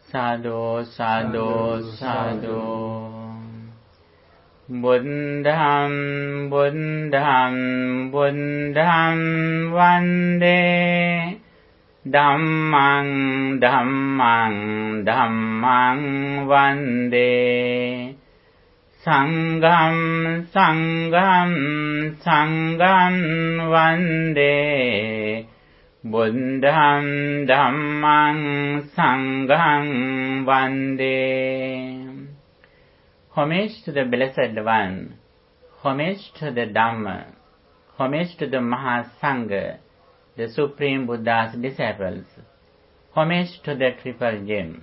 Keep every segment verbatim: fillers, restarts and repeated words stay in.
Sadhu, sadhu, sadhu. Buddham, buddham, buddham vande. Dhammang, dhammang, dhammang vande. Sangham, sangham, sangham vande. Buddham, dhammang, sangham vande. Homage to the Blessed One, homage to the Dhamma, homage to the Mahasangha, the Supreme Buddha's disciples, homage to the Triple Gem.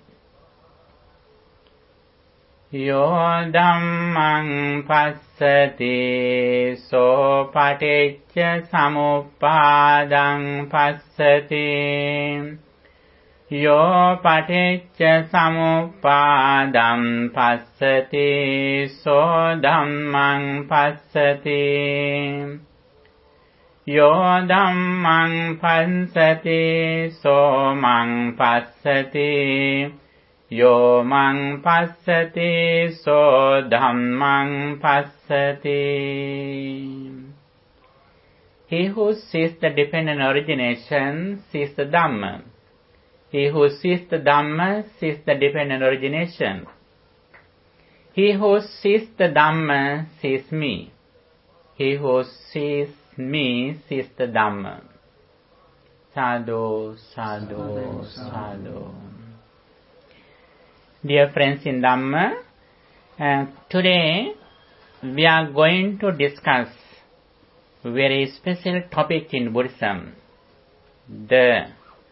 Yo dhammang passati so paticca samuppadang passati. Yo paticca samuppadam passati so dhammang passati. Yo dhammang passati so mang passati. Yo mang passati so dhammang passati. He who sees the dependent origination sees the Dhamma. He who sees the Dhamma sees the dependent origination. He who sees the Dhamma sees me. He who sees me sees the Dhamma. Sadhu, sadhu, sadhu. Dear friends in Dhamma, uh, today we are going to discuss a very special topic in Buddhism. The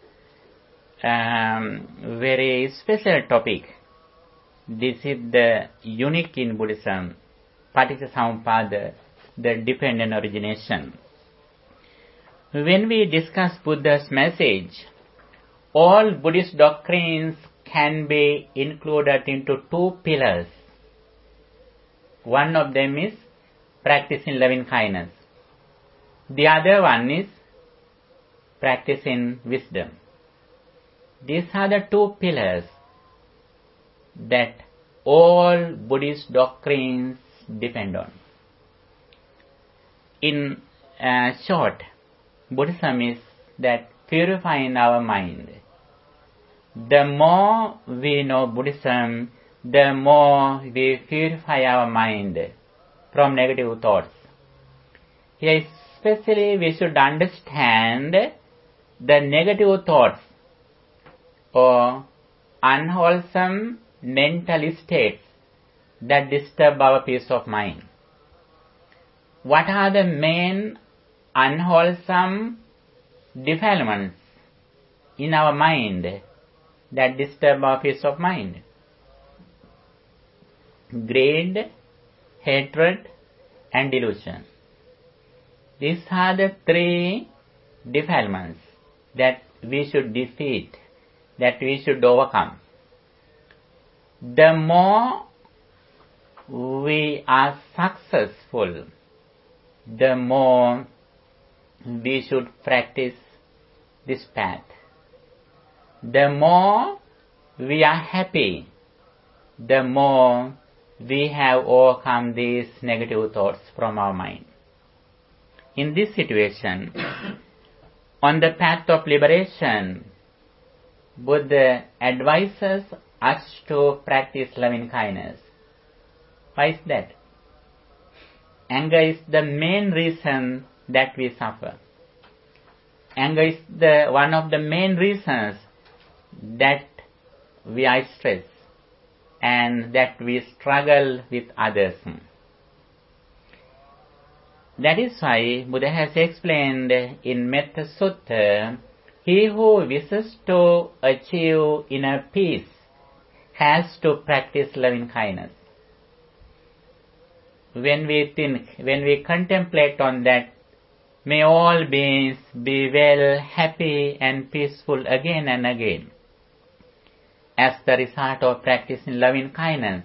um, very special topic. This is the unique in Buddhism, Paticcasamuppada, the dependent origination. When we discuss Buddha's message, all Buddhist doctrines can be included into two pillars. One of them is practicing loving kindness. The other one is practicing wisdom. These are the two pillars that all Buddhist doctrines depend on. In uh, short, Buddhism is that purifying our mind. The more we know Buddhism, the more we purify our mind from negative thoughts. Here especially we should understand the negative thoughts or unwholesome mental states that disturb our peace of mind. What are the main unwholesome defilements in our mind that disturb our peace of mind? Greed, hatred, and delusion. These are the three defilements that we should defeat, that we should overcome. The more we are successful, the more we should practice this path. The more we are happy, the more we have overcome these negative thoughts from our mind. In this situation, on the path of liberation, Buddha advises us to practice loving kindness. Why is that? Anger is the main reason that we suffer. Anger is the one of the main reasons that we are stressed and that we struggle with others. That is why Buddha has explained in Metta Sutta, he who wishes to achieve inner peace has to practice loving kindness. When we think, when we contemplate on that, may all beings be well, happy and peaceful again and again, as the result of practicing loving kindness.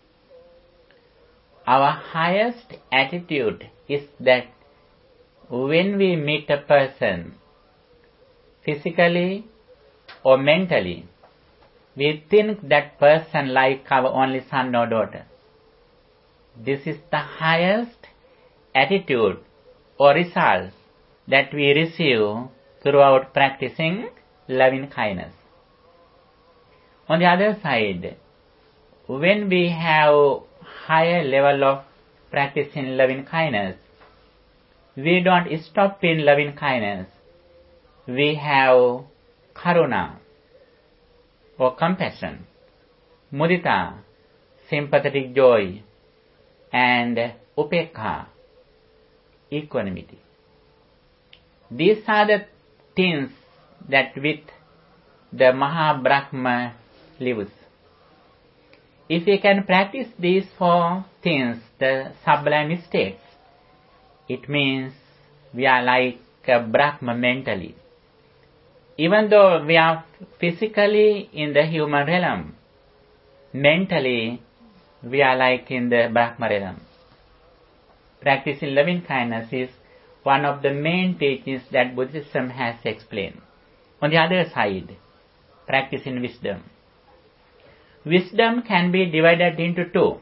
Our highest attitude is that when we meet a person, physically or mentally, we think that person like our only son or daughter. This is the highest attitude or result that we receive throughout practicing loving kindness. On the other side, when we have higher level of practicing loving kindness, we don't stop in loving kindness. We have karuna or compassion, mudita, sympathetic joy, and upekha, equanimity. These are the things that with the Mahabrahma lives. If we can practice these four things, the sublime states, it means we are like a Brahma mentally. Even though we are physically in the human realm, mentally we are like in the Brahma realm. Practicing loving kindness is one of the main teachings that Buddhism has explained. On the other side, practicing wisdom. Wisdom can be divided into two.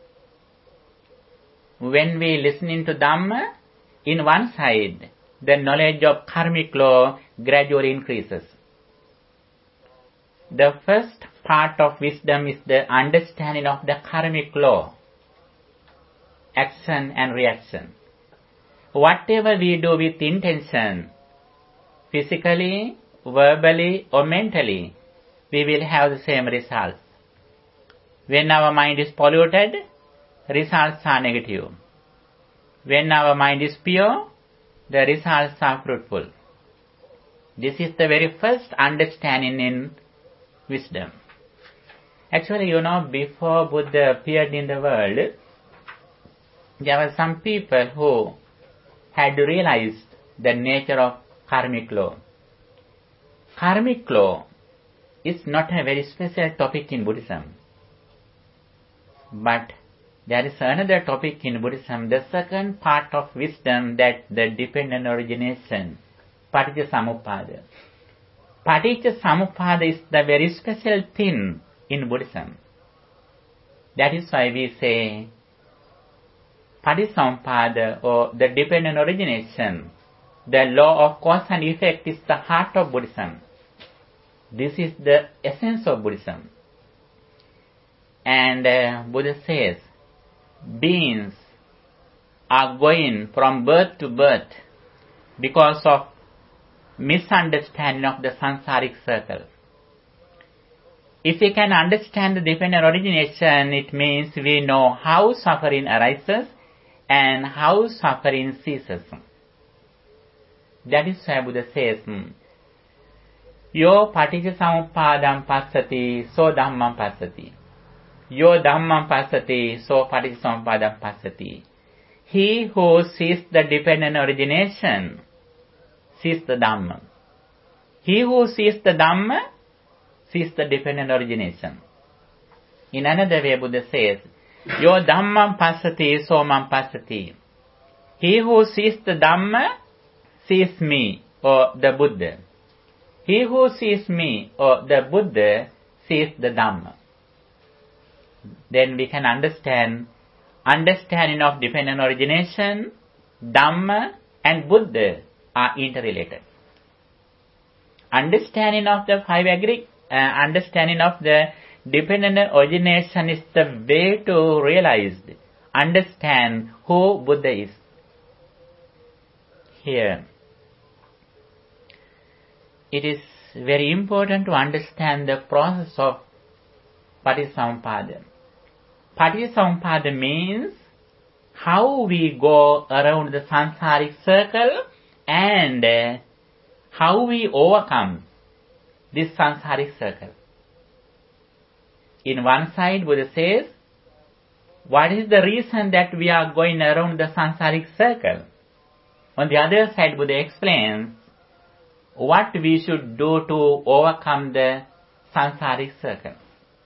When we listen to Dhamma, in one side, the knowledge of karmic law gradually increases. The first part of wisdom is the understanding of the karmic law, action and reaction. Whatever we do with intention, physically, verbally or mentally, we will have the same results. When our mind is polluted, results are negative. When our mind is pure, the results are fruitful. This is the very first understanding in wisdom. Actually, you know, before Buddha appeared in the world, there were some people who had realized the nature of karmic law. Karmic law is not a very special topic in Buddhism. But there is another topic in Buddhism, the second part of wisdom, that the dependent origination, Paticcasamuppada. Paticcasamuppada is the very special thing in Buddhism. That is why we say Paticcasamuppada, or the dependent origination, the law of cause and effect, is the heart of Buddhism. This is the essence of Buddhism. And uh, Buddha says, beings are going from birth to birth because of misunderstanding of the samsaric circle. If we can understand the dependent origination, it means we know how suffering arises and how suffering ceases. That is why Buddha says, Yo paticcasamuppadam passati, so dhammam passati. Yo dhammam passati, so paticcasamuppadam passati. He who sees the dependent origination sees the Dhamma. He who sees the Dhamma sees the dependent origination. In another way, Buddha says, Yo dhammam passati, so mam passati. He who sees the Dhamma sees me, or the Buddha. He who sees me, or the Buddha, sees the Dhamma. Then we can understand understanding of dependent origination, Dhamma and Buddha are interrelated. Understanding of the five agri- uh, understanding of the dependent origination is the way to realize, understand who Buddha is. Here, it is very important to understand the process of Paticcasamuppada. Paticcasamuppada means how we go around the samsaric circle and uh, how we overcome this samsaric circle. In one side, Buddha says, what is the reason that we are going around the samsaric circle? On the other side, Buddha explains what we should do to overcome the samsaric circle.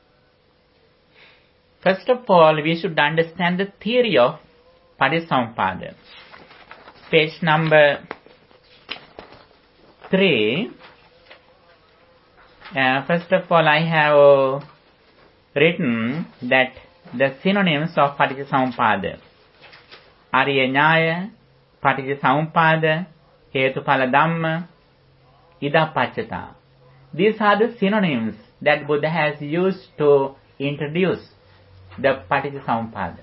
First of all, we should understand the theory of Paticcasamuppada. Page number three. Uh, first of all, I have written that the synonyms of Paticcasamuppada: Ariya Nyaya, Paticcasamuppada, Hetupala Dhamma, Idapaccata. These are the synonyms that Buddha has used to introduce the Paticcasamuppada.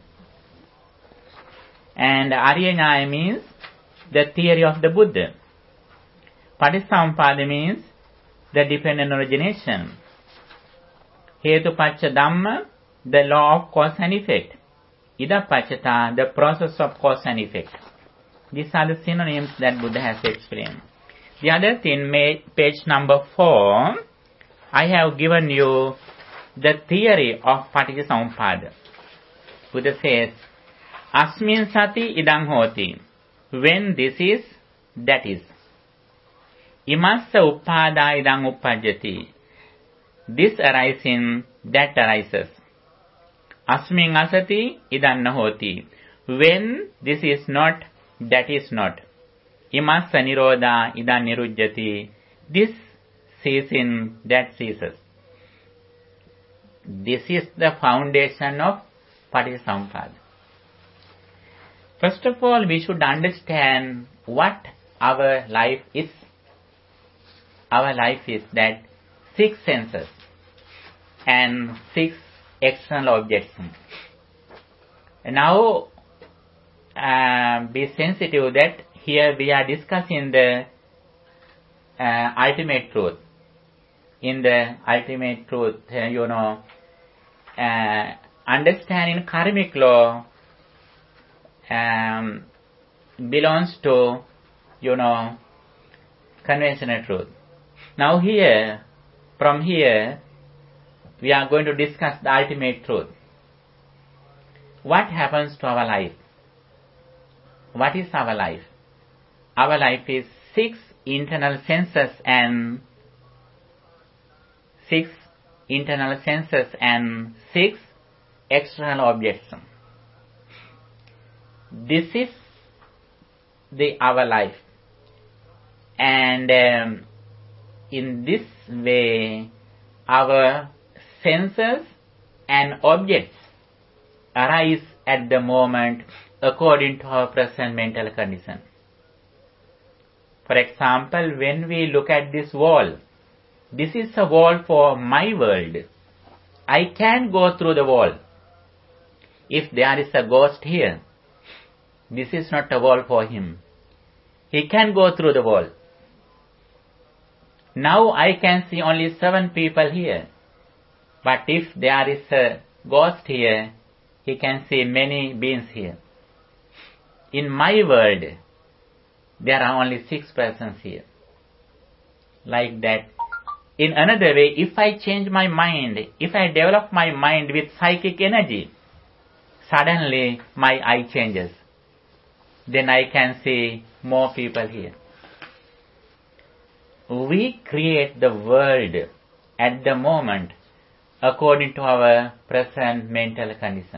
And Ariya Nyaya means the theory of the Buddha. Paticcasamuppada means the dependent origination. Hetupacca Dhamma, the law of cause and effect. Idapaccata, the process of cause and effect. These are the synonyms that Buddha has explained. The other thing, page number four, I have given you the theory of Paticcasamuppada. Buddha says, Asmin sati idang hoti. When this is, that is. Imassa uppada idang uppajjati. This arising, that arises. Asmin asati idang nahoti. When this is not, that is not. Imassa nirodha idang nirujjati. This ceasing, that ceases. This is the foundation of Paticcasamuppada. First of all, we should understand what our life is. Our life is that six senses and six external objects. Now, uh, be sensitive that here we are discussing the uh, ultimate truth. In the ultimate truth, uh, you know, uh, understanding karmic law um, belongs to, you know, conventional truth. Now here, from here, we are going to discuss the ultimate truth. What happens to our life? What is our life? Our life is six internal senses and six internal senses and six external objects. This is the our life, and um, in this way, our senses and objects arise at the moment according to our present mental condition. For example, when we look at this wall, this is a wall for my world. I can go through the wall. If there is a ghost here, this is not a wall for him. He can go through the wall. Now I can see only seven people here. But if there is a ghost here, he can see many beings here. In my world, there are only six persons here. Like that. In another way, if I change my mind, if I develop my mind with psychic energy, suddenly my eye changes. Then I can see more people here. We create the world at the moment according to our present mental condition.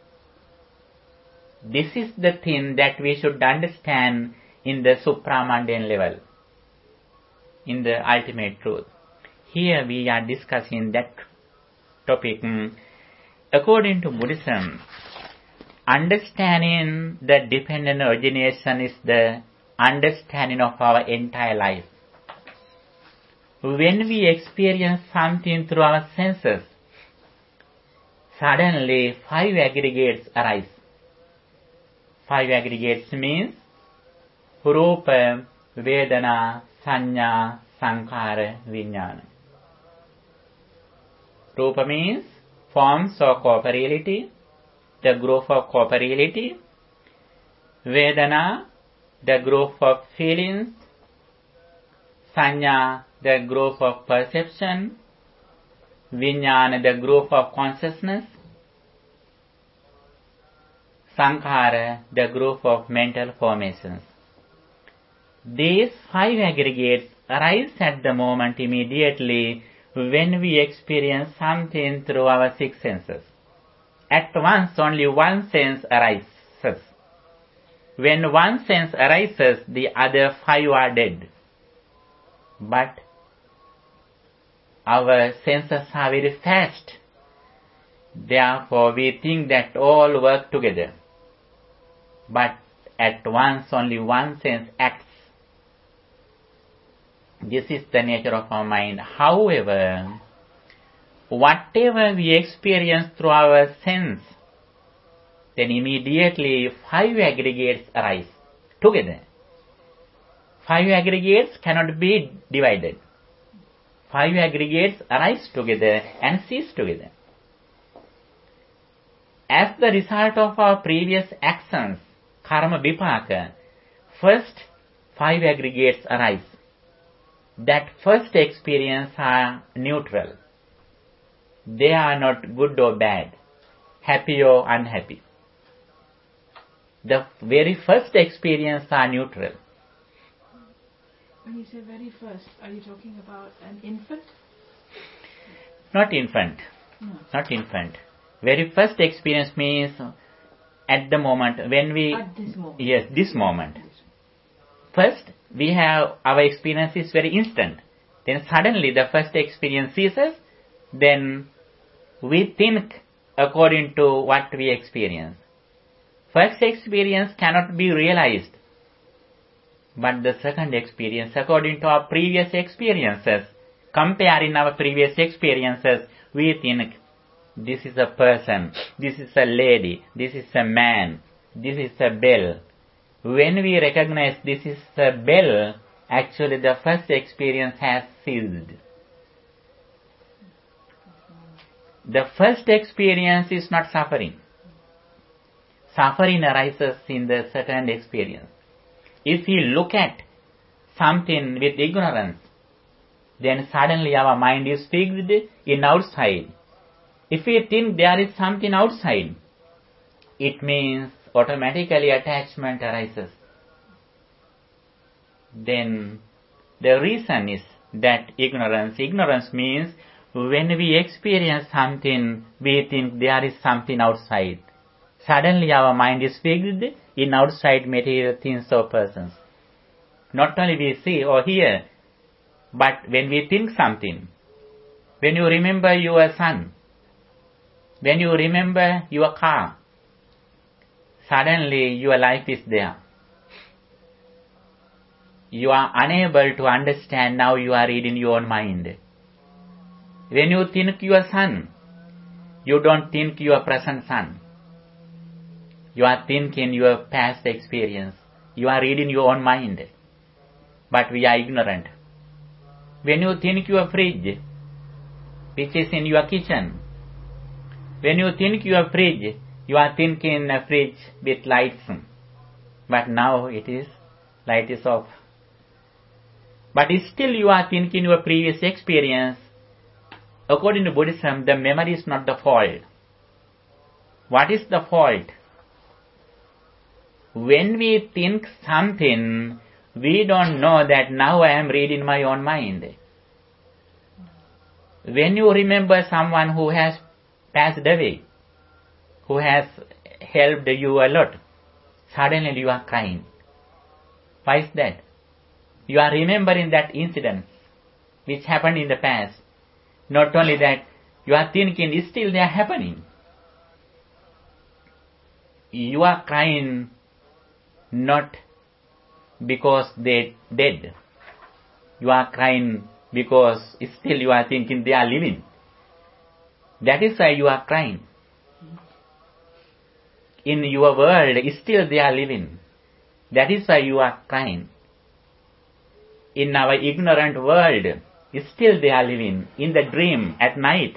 This is the thing that we should understand in the supramundane level, in the ultimate truth. Here we are discussing that topic. According to Buddhism, understanding the dependent origination is the understanding of our entire life. When we experience something through our senses, suddenly five aggregates arise. Five aggregates means Rupa, Vedana, Sanya, Sankhara, Vijnana. Rupa means forms or corporeality, the growth of corporeality. Vedana, the growth of feelings. Sanya, the growth of perception. Vijnana, the growth of consciousness. Sankhara, the growth of mental formations. These five aggregates arise at the moment immediately when we experience something through our six senses. At once only one sense arises. When one sense arises, the other five are dead. But our senses are very fast. Therefore, we think that all work together. But at once only one sense acts. This is the nature of our mind. However, whatever we experience through our sense, then immediately five aggregates arise together. Five aggregates cannot be divided. Five aggregates arise together and cease together. As the result of our previous actions, karma vipaka, first five aggregates arise. That first experience are neutral. They are not good or bad, happy or unhappy. The very first experience are neutral. When you say very first, are you talking about an infant? Not infant. No. Not infant. Very first experience means at the moment when we... At this moment. Yes, this moment. First, we have our experience is very instant. Then suddenly the first experience ceases. Then we think according to what we experience. First experience cannot be realized. But the second experience, according to our previous experiences, comparing our previous experiences, we think this is a person, this is a lady, this is a man, this is a bell. When we recognize this is a bell, actually the first experience has ceased. The first experience is not suffering. Suffering arises in the second experience. If we look at something with ignorance, then suddenly our mind is fixed in outside. If we think there is something outside, it means automatically attachment arises. Then the reason is that ignorance. Ignorance means when we experience something, we think there is something outside. Suddenly our mind is fixed in outside material things or persons. Not only we see or hear, but when we think something, when you remember your son, when you remember your car, suddenly your life is there. You are unable to understand, now you are reading your own mind. When you think your son, you don't think your present son. You are thinking your past experience. You are reading your own mind. But we are ignorant. When you think your fridge, which is in your kitchen, when you think your fridge, you are thinking a fridge with lights. But now it is, light is off. But still you are thinking your previous experience. According to Buddhism, the memory is not the fault. What is the fault? When we think something, we don't know that now I am reading my own mind. When you remember someone who has passed away, who has helped you a lot, suddenly you are crying. Why is that? You are remembering that incident which happened in the past. Not only that, you are thinking still they are happening. You are crying not because they dead. You are crying because still you are thinking they are living. That is why you are crying. In your world, still they are living. That is why you are crying. In our ignorant world, still they are living. In the dream, at night,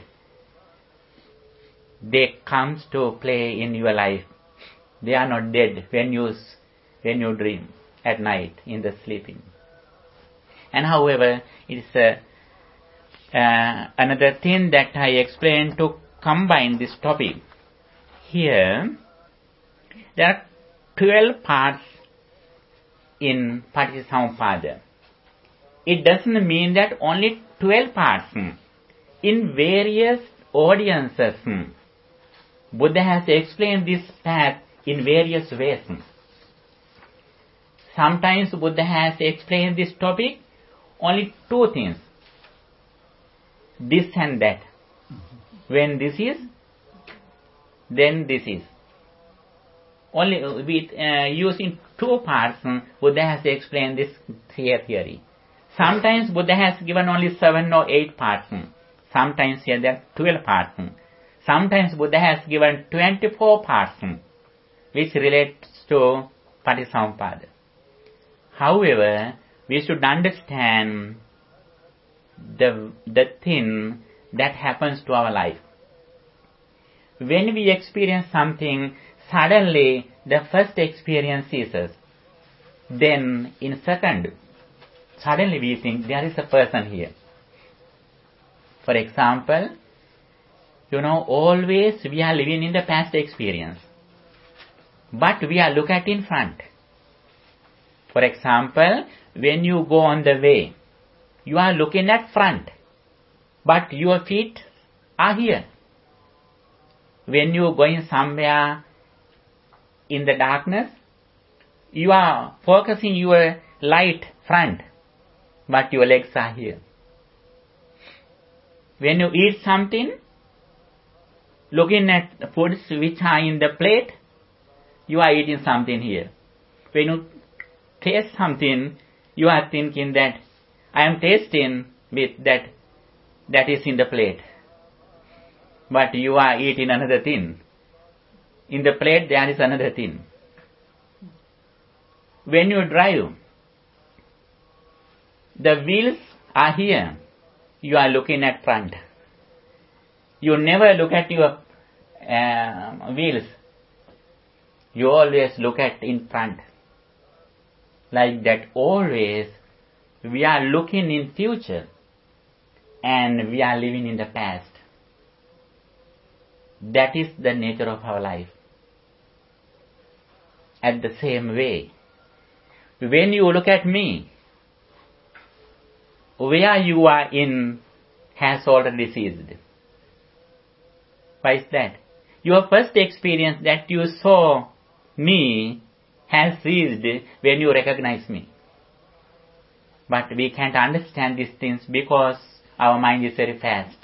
they come to play in your life. They are not dead when you, when you dream at night in the sleeping. And however, it's uh, uh, another thing that I explained to combine this topic. Here, there are twelve parts in Paticcasamuppada. It doesn't mean that only twelve parts. In various audiences, Buddha has explained this path in various ways. Sometimes Buddha has explained this topic only two things. this and that. When this is, then this is. Only with uh, using two parts, Buddha has explained this theory. Sometimes Buddha has given only seven or eight parts. Sometimes here there are twelve parts. Sometimes Buddha has given twenty-four parts, which relates to Patisamuppada. However, we should understand the, the thing that happens to our life. When we experience something, suddenly the first experience ceases. Then in second, suddenly we think there is a person here. For example, you know, always we are living in the past experience, but we are looking at in front. For example, when you go on the way, you are looking at front, but your feet are here. When you are going somewhere in the darkness, you are focusing your light front, but your legs are here. When you eat something, looking at foods which are in the plate, you are eating something here. When you taste something, you are thinking that I am tasting with that that is in the plate. But you are eating another thing. In the plate there is another thing. When you drive, the wheels are here. You are looking at front. You never look at your uh, wheels. You always look at in front. Like that, always we are looking in future and we are living in the past. That is the nature of our life. At the same way, when you look at me, where you are in has already ceased. Why is that? Your first experience that you saw me has ceased when you recognize me. But we can't understand these things because our mind is very fast.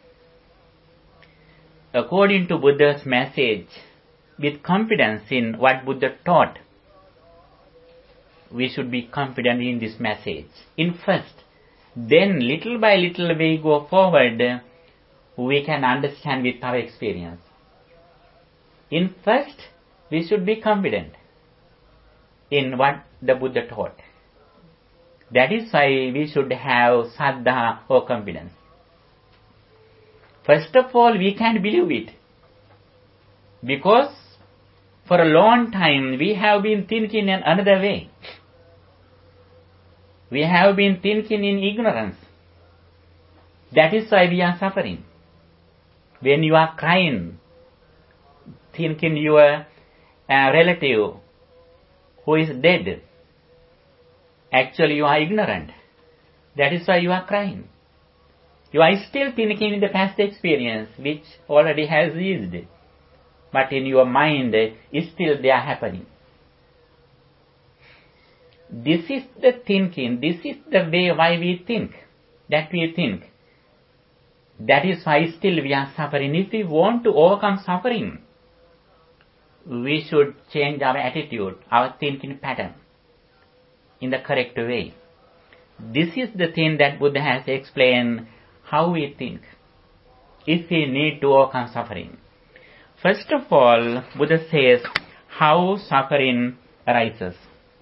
According to Buddha's message, with confidence in what Buddha taught, we should be confident in this message. In first, then little by little we go forward, we can understand with our experience. In first, we should be confident in what the Buddha taught. That is why we should have saddha or confidence. First of all, we can't believe it. Because for a long time we have been thinking in another way. We have been thinking in ignorance. That is why we are suffering. When you are crying, thinking your uh, relative who is dead, actually you are ignorant. That is why you are crying. You are still thinking in the past experience which already has ceased. But in your mind, is still they are happening. This is the thinking, this is the way why we think, that we think. That is why still we are suffering. If we want to overcome suffering, we should change our attitude, our thinking pattern in the correct way. This is the thing that Buddha has explained how we think if we need to overcome suffering. First of all, Buddha says how suffering arises.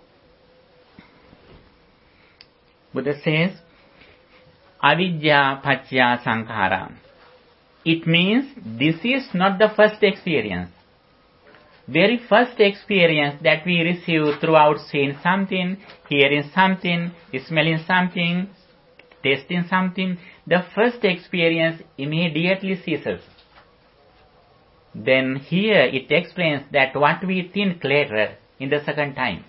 Buddha says, avidya paccaya sankhara. It means this is not the first experience. Very first experience that we receive throughout seeing something, hearing something, smelling something, tasting something, the first experience immediately ceases. Then here it explains that what we think later in the second time.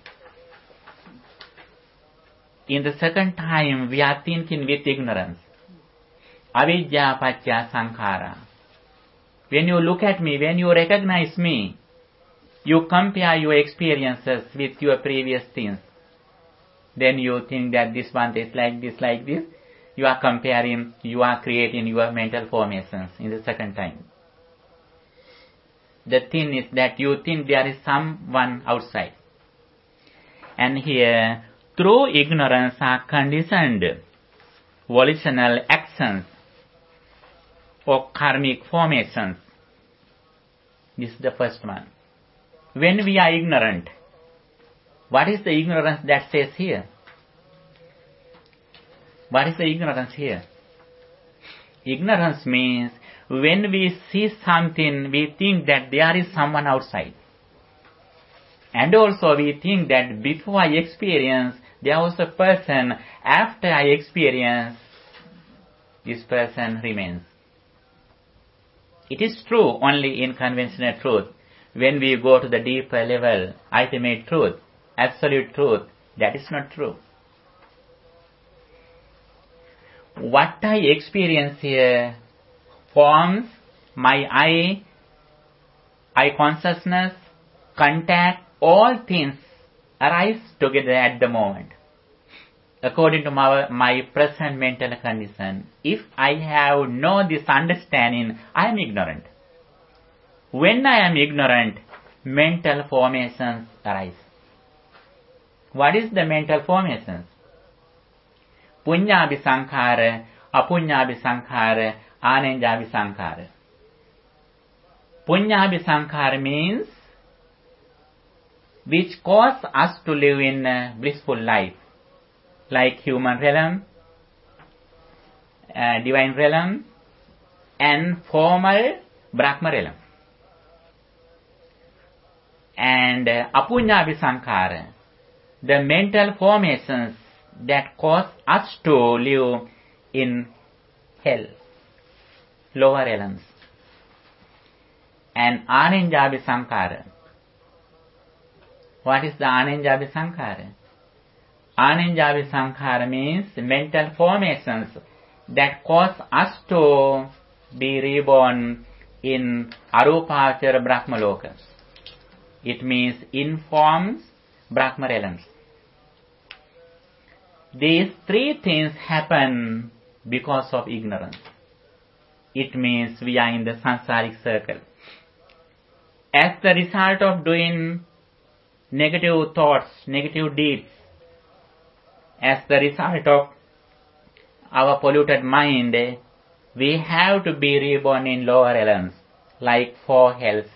In the second time we are thinking with ignorance. Avidya paccaya sankhara. When you look at me, when you recognize me, you compare your experiences with your previous things. Then you think that this one is like this, like this. you are comparing, you are creating your mental formations in the second time. The thing is that you think there is someone outside. And here, through ignorance are conditioned volitional actions or karmic formations. This is the first one. When we are ignorant, what is the ignorance that says here? What is the ignorance here? Ignorance means when we see something, we think that there is someone outside. And also we think that before I experience, there was a person. After I experience, this person remains. It is true only in conventional truth. When we go to the deeper level, ultimate truth, absolute truth, that is not true. What I experience here forms my eye, eye consciousness, contact, all things arise together at the moment. According to my, my present mental condition, if I have no this understanding, I am ignorant. When I am ignorant, mental formations arise. What is the mental formations? Punyabhi sankhara, apunyabhi sankhara, anenjabhi sankhara. Punyabhi sankhara means which cause us to live in a blissful life, like human realm, uh, divine realm, and formal Brahma realm. And uh, apunyabhi sankhara, the mental formations that cause us to live in hell, lower realms. And anenjabhi sankhara. What is the anenjabhi sankhara? Anenjabhi sankhara means mental formations that cause us to be reborn in arupachara brahmaloka. It means in forms Brahma realms. These three things happen because of ignorance. It means we are in the samsaric circle. As the result of doing negative thoughts, negative deeds, as the result of our polluted mind, we have to be reborn in lower realms, like four hells.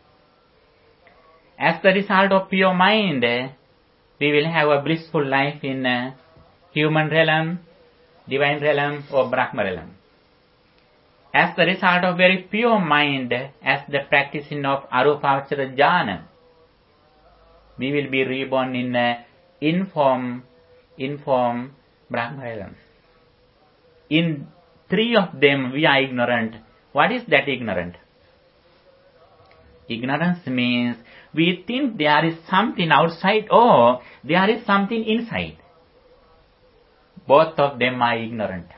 As the result of pure mind, we will have a blissful life in a human realm, divine realm, or Brahma realm. As the result of very pure mind, as the practicing of arupavachara jhana, we will be reborn in a inform, inform Brahma realm. In three of them, we are ignorant. What is that ignorant? Ignorance means we think there is something outside or there is something inside. Both of them are ignorant.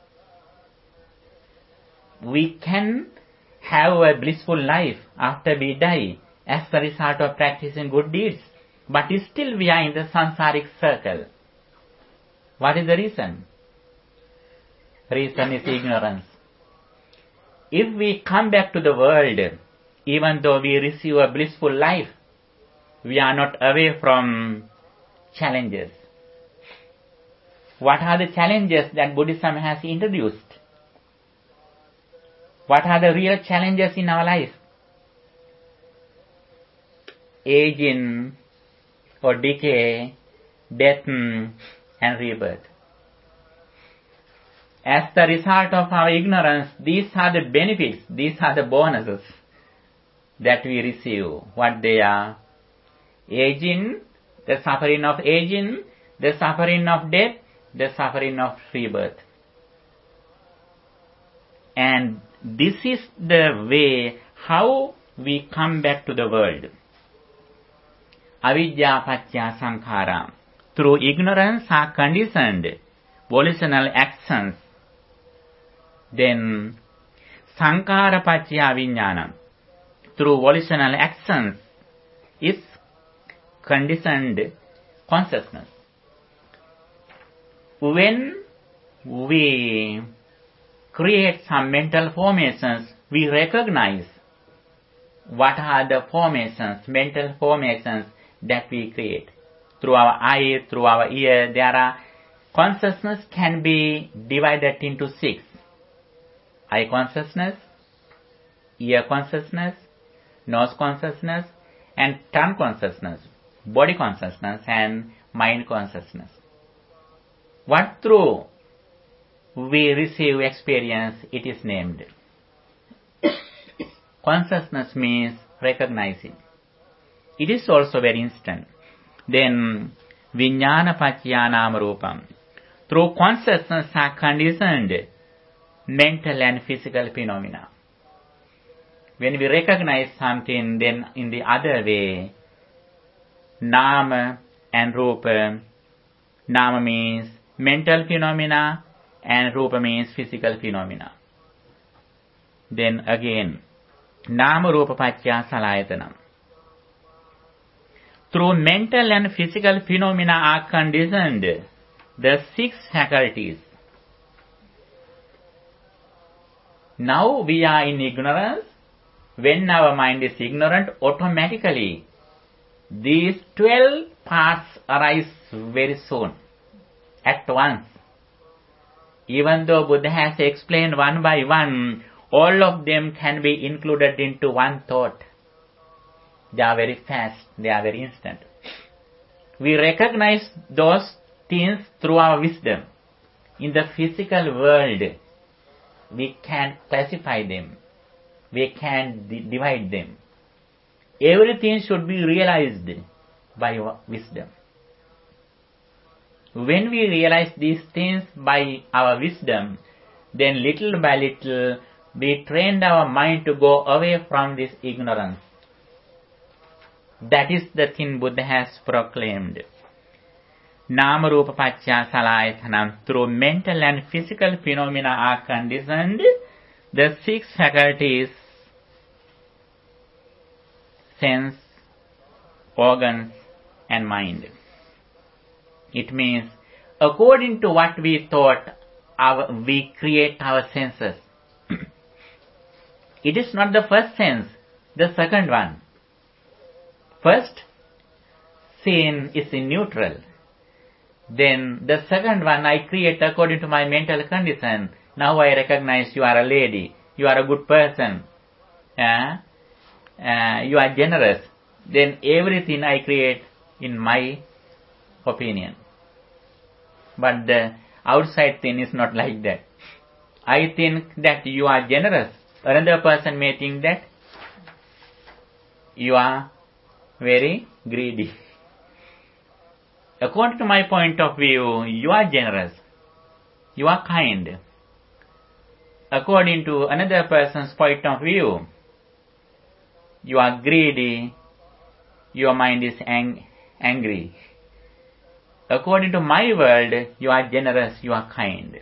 We can have a blissful life after we die as the result of practicing good deeds, but still we are in the samsaric circle. What is the reason? Reason is ignorance. If we come back to the world, even though we receive a blissful life, we are not away from challenges. What are the challenges that Buddhism has introduced? What are the real challenges in our life? Aging or decay, death and rebirth. As the result of our ignorance, these are the benefits, these are the bonuses that we receive. What they are? Aging, the suffering of aging, the suffering of death, the suffering of rebirth. And this is the way how we come back to the world. Avidya paccaya sankhara. Through ignorance are conditioned volitional actions. Then sankhara paccaya vijnana. Through volitional actions is conditioned consciousness. When we create some mental formations, we recognize what are the formations, mental formations that we create. Through our eye, through our ear, there are consciousness can be divided into six. Eye consciousness, ear consciousness, nose consciousness, and tongue consciousness, body consciousness, and mind consciousness. What through we receive experience, it is named. Consciousness means recognizing. It is also very instant. Then, vijnana paccaya nama rupam. Through consciousness are conditioned mental and physical phenomena. When we recognize something, then in the other way, nama and rupa. Nama means mental phenomena and rupa means physical phenomena. Then again, nama rupa paccaya salayatanam. Through mental and physical phenomena are conditioned the six faculties. Now we are in ignorance. When our mind is ignorant, automatically these twelve parts arise very soon, at once. Even though Buddha has explained one by one, all of them can be included into one thought. They are very fast, they are very instant. We recognize those things through our wisdom. In the physical world, we can classify them. We can d- divide them. Everything should be realized by wisdom. When we realize these things by our wisdom, then little by little we trained our mind to go away from this ignorance. That is the thing Buddha has proclaimed. Nama rupa paccaya salayatanam. Through mental and physical phenomena are conditioned the six faculties, sense, organs, and mind. It means, according to what we thought, our, we create our senses. It is not the first sense, the second one. First, sin is in neutral. Then the second one I create according to my mental condition. Now I recognize you are a lady, you are a good person, uh, uh, you are generous. Then everything I create in my opinion. But the outside thing is not like that. I think that you are generous. Another person may think that you are very greedy. According to my point of view, you are generous. You are kind. According to another person's point of view, you are greedy. Your mind is ang- angry. According to my world, you are generous, you are kind.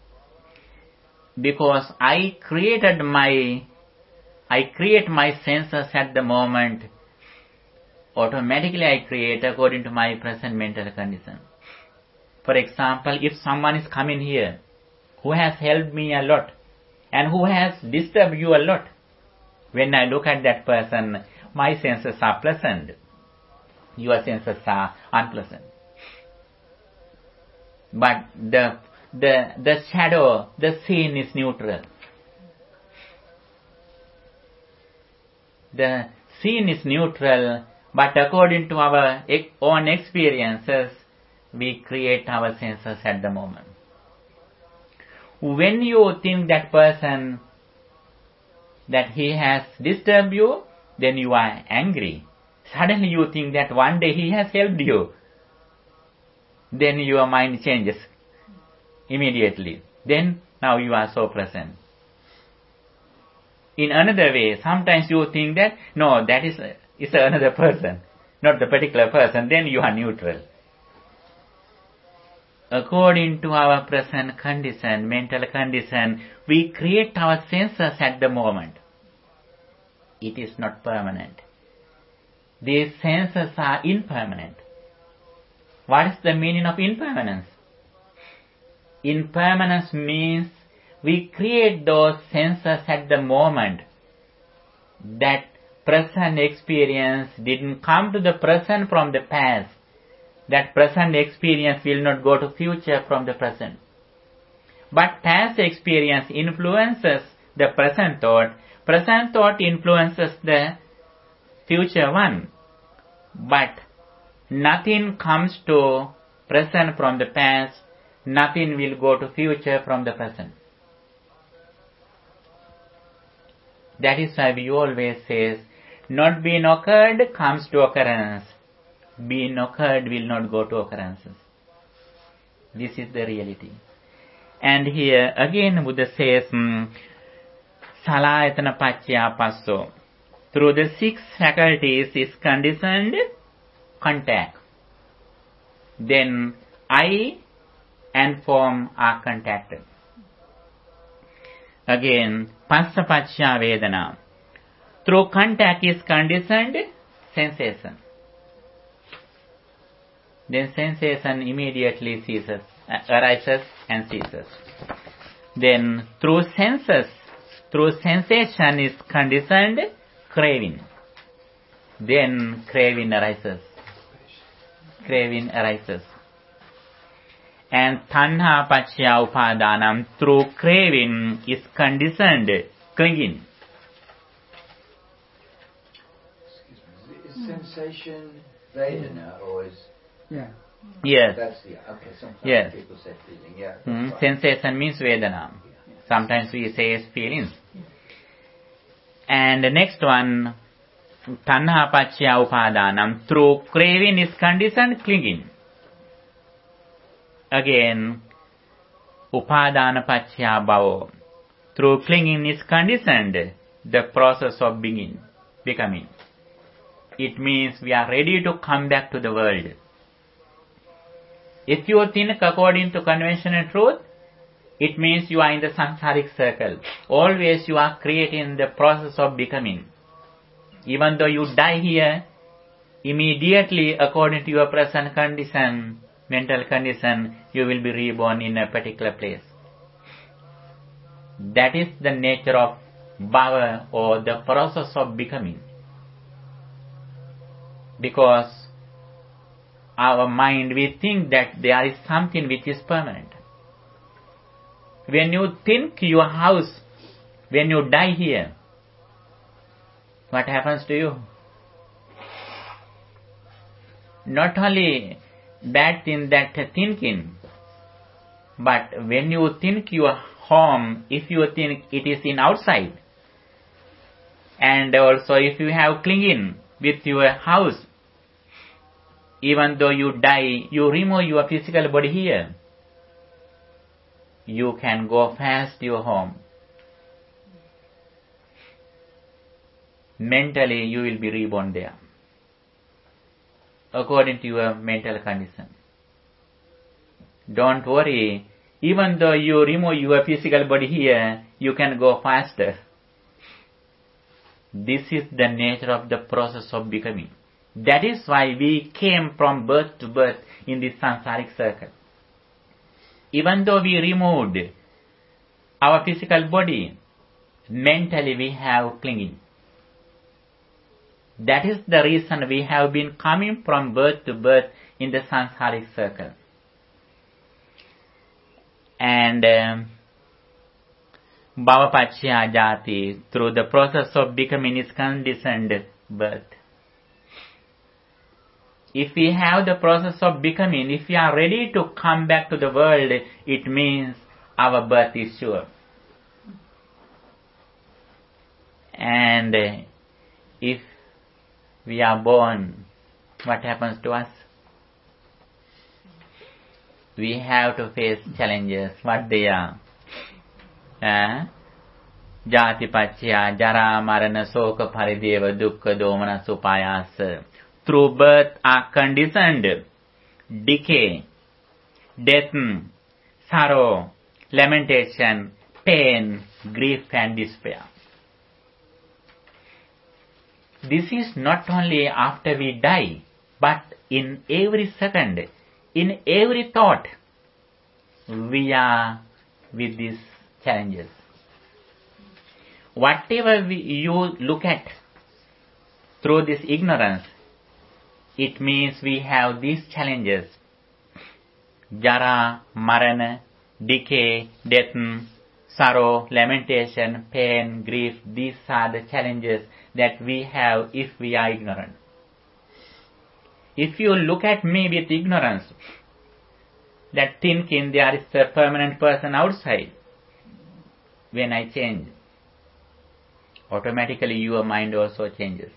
Because I created my, I create my senses at the moment, automatically I create according to my present mental condition. For example, if someone is coming here, who has helped me a lot, and who has disturbed you a lot, when I look at that person, my senses are pleasant, your senses are unpleasant. But the the the shadow, the scene is neutral. The scene is neutral, but according to our own experiences, we create our senses at the moment. When you think that person, that he has disturbed you, then you are angry. Suddenly you think that one day he has helped you. Then your mind changes immediately. Then now you are so present. In another way, sometimes you think that, no, that is, is another person, not the particular person. Then you are neutral. According to our present condition, mental condition, we create our senses at the moment. It is not permanent. These senses are impermanent. What is the meaning of impermanence? Impermanence means we create those senses at the moment. That present experience didn't come to the present from the past. That present experience will not go to future from the present. But past experience influences the present thought. Present thought influences the future one. But nothing comes to present from the past. Nothing will go to future from the present. That is why we always say, not being occurred comes to occurrence. Being occurred will not go to occurrences. This is the reality. And here again Buddha says, Salayatana Paccaya Passo. Through the six faculties is conditioned contact. Then I and form are contacted. Again, Passa Paccaya Vedana. Through contact is conditioned sensation. Then sensation immediately ceases, arises and ceases. Then through senses, through sensation is conditioned craving. Then craving arises. Craving arises. And Tanha Paccaya Upadanam, through craving is conditioned clinging. Is sensation Vedana or is... Yeah. Yes. That's the... Okay, sometimes yes. people say feeling, yeah. Mm, right. Sensation means Vedana. Sometimes we say as feelings. And the next one, Tanha Paccaya Upadanam, through craving is conditioned clinging. Again, Upadana Paccaya Bhava. Through clinging is conditioned the process of being, becoming. It means we are ready to come back to the world. If you think according to conventional truth, it means you are in the samsaric circle. Always you are creating the process of becoming. Even though you die here, immediately according to your present condition, mental condition, you will be reborn in a particular place. That is the nature of bhava or the process of becoming. Because our mind, we think that there is something which is permanent. When you think your house, when you die here, what happens to you? Not only bad thing that thinking, but when you think your home, if you think it is in outside, and also if you have clinging with your house, even though you die, you remove your physical body here, you can go fast to your home. Mentally, you will be reborn there, according to your mental condition. Don't worry, even though you remove your physical body here, you can go faster. This is the nature of the process of becoming. That is why we came from birth to birth in this samsaric circle. Even though we removed our physical body, mentally we have clinging. That is the reason we have been coming from birth to birth in the samsaric circle. And um, Bhava Paccaya Jati, through the process of becoming is conditioned birth. If we have the process of becoming, if we are ready to come back to the world, it means our birth is sure. And if we are born, what happens to us? We have to face challenges. What they are? Uh, Jati Paccaya Jara Marana Soka Parideva Dukkha Domana Supayasa. Through birth are conditioned decay, death, sorrow, lamentation, pain, grief and despair. This is not only after we die, but in every second, in every thought. we are with these challenges. Whatever we, you look at through this ignorance, it means we have these challenges. Jara, Marana, decay, death, sorrow, lamentation, pain, grief. These are the challenges that we have if we are ignorant. If you look at me with ignorance, that thinking there is a permanent person outside, when I change, automatically your mind also changes.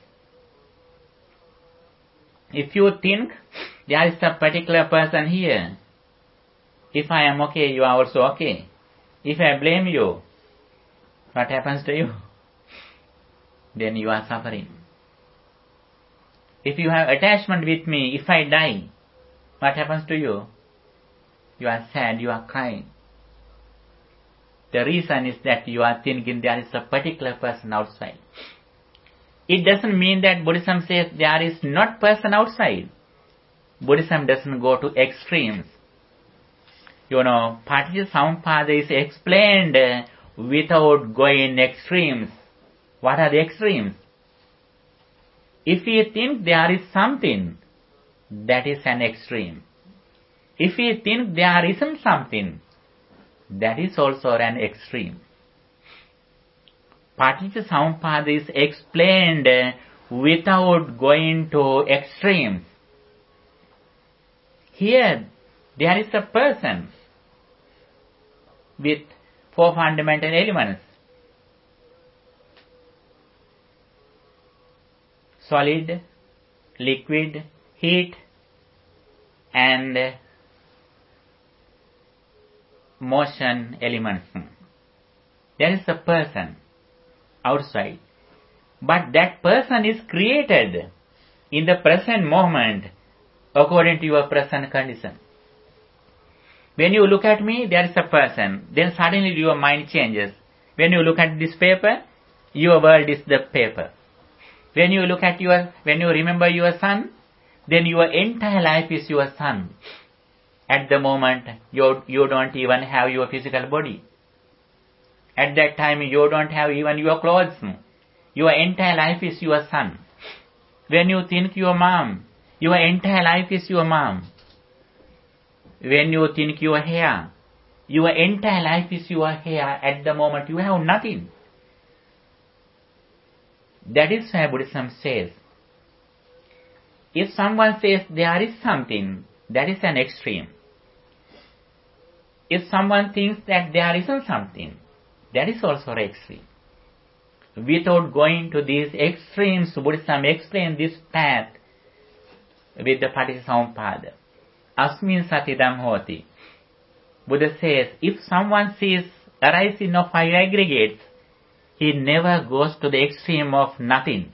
If you think there is a particular person here, if I am okay, you are also okay. If I blame you, what happens to you? Then you are suffering. If you have attachment with me, if I die, what happens to you? You are sad, you are crying. The reason is that you are thinking there is a particular person outside. It doesn't mean that Buddhism says there is not person outside. Buddhism doesn't go to extremes. You know, Paticca is explained without going extremes. What are the extremes? If we think there is something, that is an extreme. If we think there isn't something, that is also an extreme. Paticca is explained without going to extremes. Here, there is a person with four fundamental elements. Solid, liquid, heat, and motion elements. There is a person outside. But that person is created in the present moment according to your present condition. When you look at me, there is a person. Then suddenly your mind changes. When you look at this paper, your world is the paper. When you look at your, when you remember your son, then your entire life is your son. At the moment, you, you don't even have your physical body. At that time, you don't have even your clothes. Your entire life is your son. When you think your mom, your entire life is your mom. When you think your hair, your entire life is your hair. At the moment, you have nothing. That is why Buddhism says, if someone says there is something, that is an extreme. If someone thinks that there isn't something, that is also an extreme. Without going to these extremes, Buddhism explains this path with the Paticca. Asmin satidam hoti. Buddha says, if someone sees arising of five aggregates, he never goes to the extreme of nothing.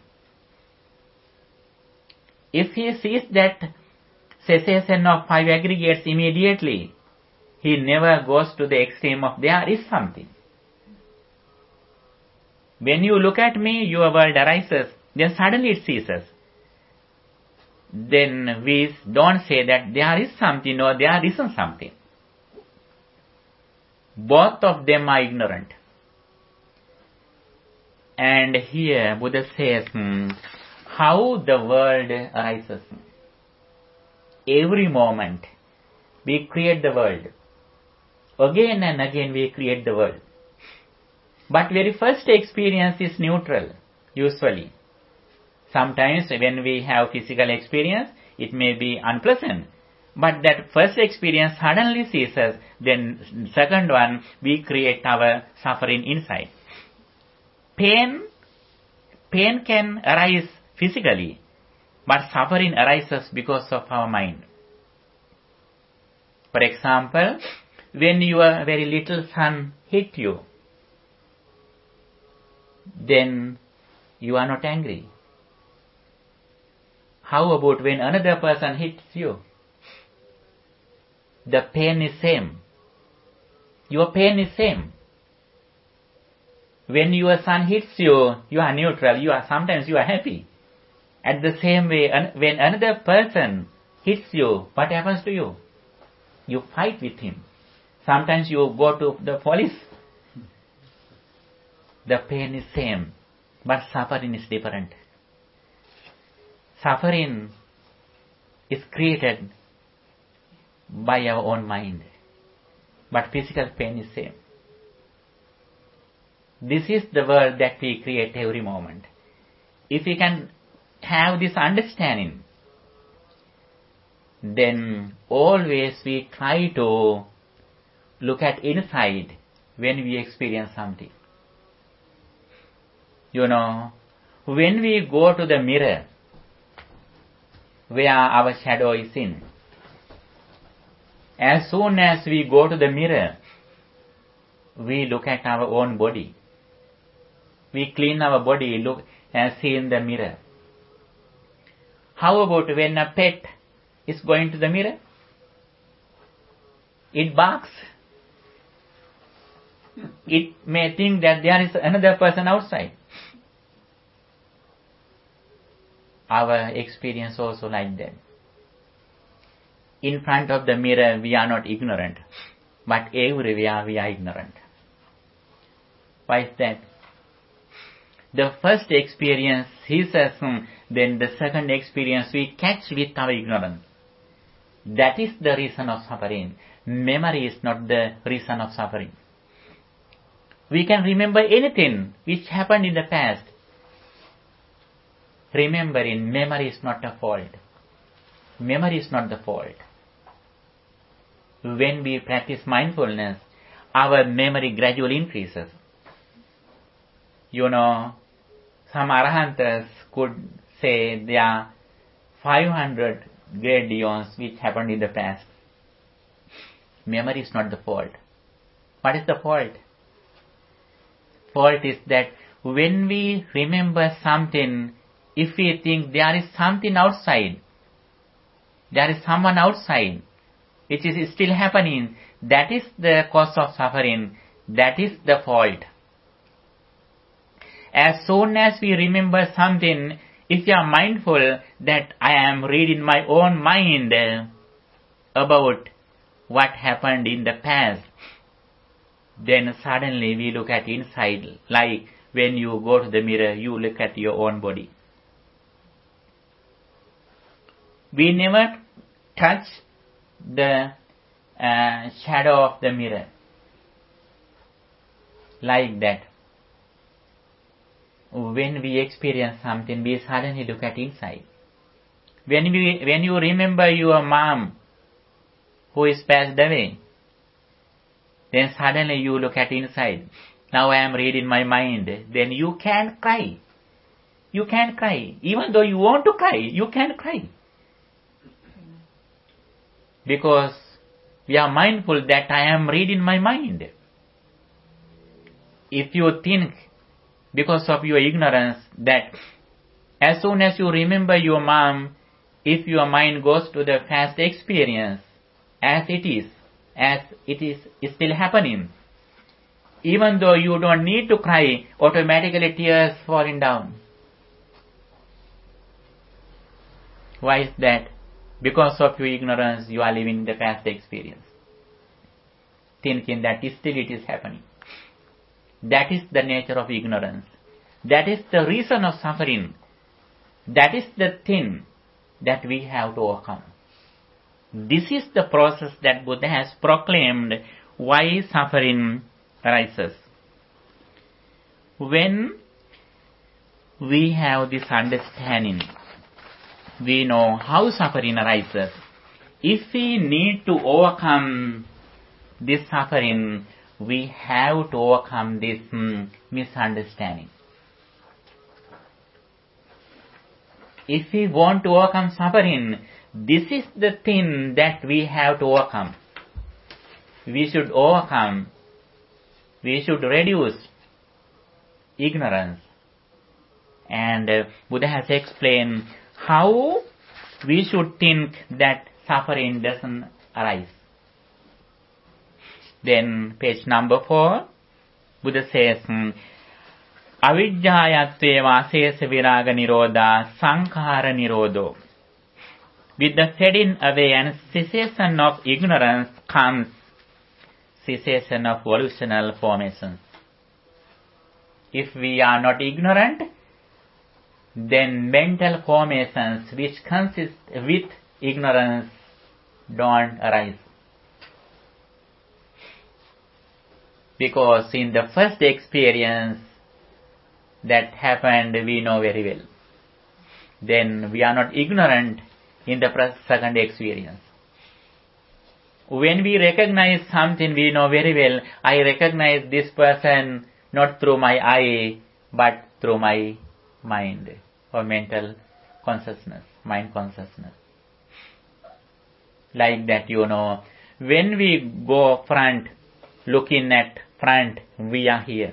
If he sees that cessation of five aggregates immediately, he never goes to the extreme of there is something. When you look at me, your world arises, then suddenly it ceases. Then we don't say that there is something or there isn't something. Both of them are ignorant. And here Buddha says, hmm, how the world arises. Every moment we create the world. Again and again we create the world. But very first experience is neutral, usually. Sometimes when we have physical experience, it may be unpleasant. But that first experience suddenly ceases, then second one, we create our suffering inside. Pain, pain can arise physically, but suffering arises because of our mind. For example, when your very little son hit you, then you are not angry. How about when another person hits you? The pain is same. Your pain is same. When your son hits you, you are neutral. You are sometimes you are happy. At the same way, when another person hits you, what happens to you? You fight with him. Sometimes you go to the police. The pain is same, but suffering is different. Suffering is created by our own mind, but physical pain is same. This is the world that we create every moment. If we can have this understanding, then always we try to look at inside when we experience something. You know, when we go to the mirror, where our shadow is in, as soon as we go to the mirror, we look at our own body. We clean our body, look and see in the mirror. How about when a pet is going to the mirror? It barks. It may think that there is another person outside. Our experience also like that. In front of the mirror, we are not ignorant, but everywhere we are ignorant. Why is that? The first experience is assumed, then the second experience we catch with our ignorance. That is the reason of suffering. Memory is not the reason of suffering. We can remember anything which happened in the past. Remembering, memory is not a fault. Memory is not the fault. When we practice mindfulness, our memory gradually increases. You know, some Arahants could say there are five hundred great eons which happened in the past. Memory is not the fault. What is the fault? Fault is that when we remember something, if we think there is something outside, there is someone outside, which is still happening, that is the cause of suffering, that is the fault. As soon as we remember something, if you are mindful that I am reading my own mind about what happened in the past, then suddenly we look at inside, like when you go to the mirror, you look at your own body. We never touch the uh, shadow of the mirror like that. When we experience something, we suddenly look at inside. When we, when you remember your mom who is passed away, then suddenly you look at inside. Now I am reading my mind. Then you can cry. You can cry. Even though you want to cry, you can cry. Because we are mindful that I am reading my mind. If you think, because of your ignorance, that as soon as you remember your mom, if your mind goes to the past experience, as it is, as it is still happening, even though you don't need to cry, automatically tears falling down. Why is that? Because of your ignorance, you are living the past experience, thinking that still it is happening. That is the nature of ignorance. That is the reason of suffering. That is the thing that we have to overcome. This is the process that Buddha has proclaimed why suffering arises. When we have this understanding, we know how suffering arises. If we need to overcome this suffering, we have to overcome this mm, misunderstanding. If we want to overcome suffering, this is the thing that we have to overcome. We should overcome, we should reduce ignorance. And uh, Buddha has explained how we should think that suffering doesn't arise. Then page number four, Buddha says, Avijjāyatve vāsesa viraga nirodha sankhara nirodho. With the fading away and cessation of ignorance comes cessation of volitional formations. If we are not ignorant, then mental formations which consist with ignorance don't arise. Because in the first experience that happened, we know very well. Then we are not ignorant in the second experience. When we recognize something, we know very well, I recognize this person not through my eye, but through my mind or mental consciousness, mind consciousness. Like that, you know, when we go front, looking at front, we are here.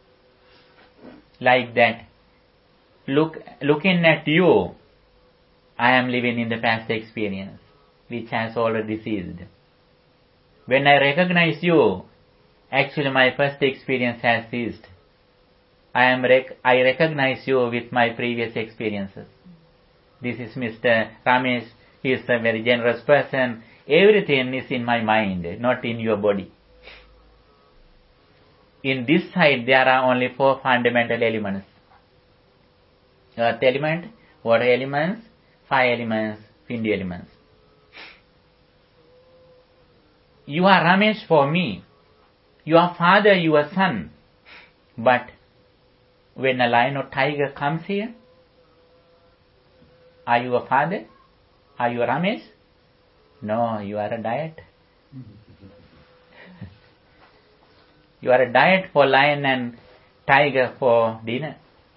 Like that. Look, looking at you, I am living in the past experience, which has already ceased. When I recognize you, actually my first experience has ceased. I am rec- I recognize you with my previous experiences. This is Mister Ramesh. He is a very generous person. Everything is in my mind, not in your body. In this side, there are only four fundamental elements. Earth element, water elements, fire elements, wind elements. You are Ramesh for me. Your father, your son. But when a lion or tiger comes here, are you a father? Are you a Ramesh? No, you are a diet. You are a diet for lion and tiger for dinner.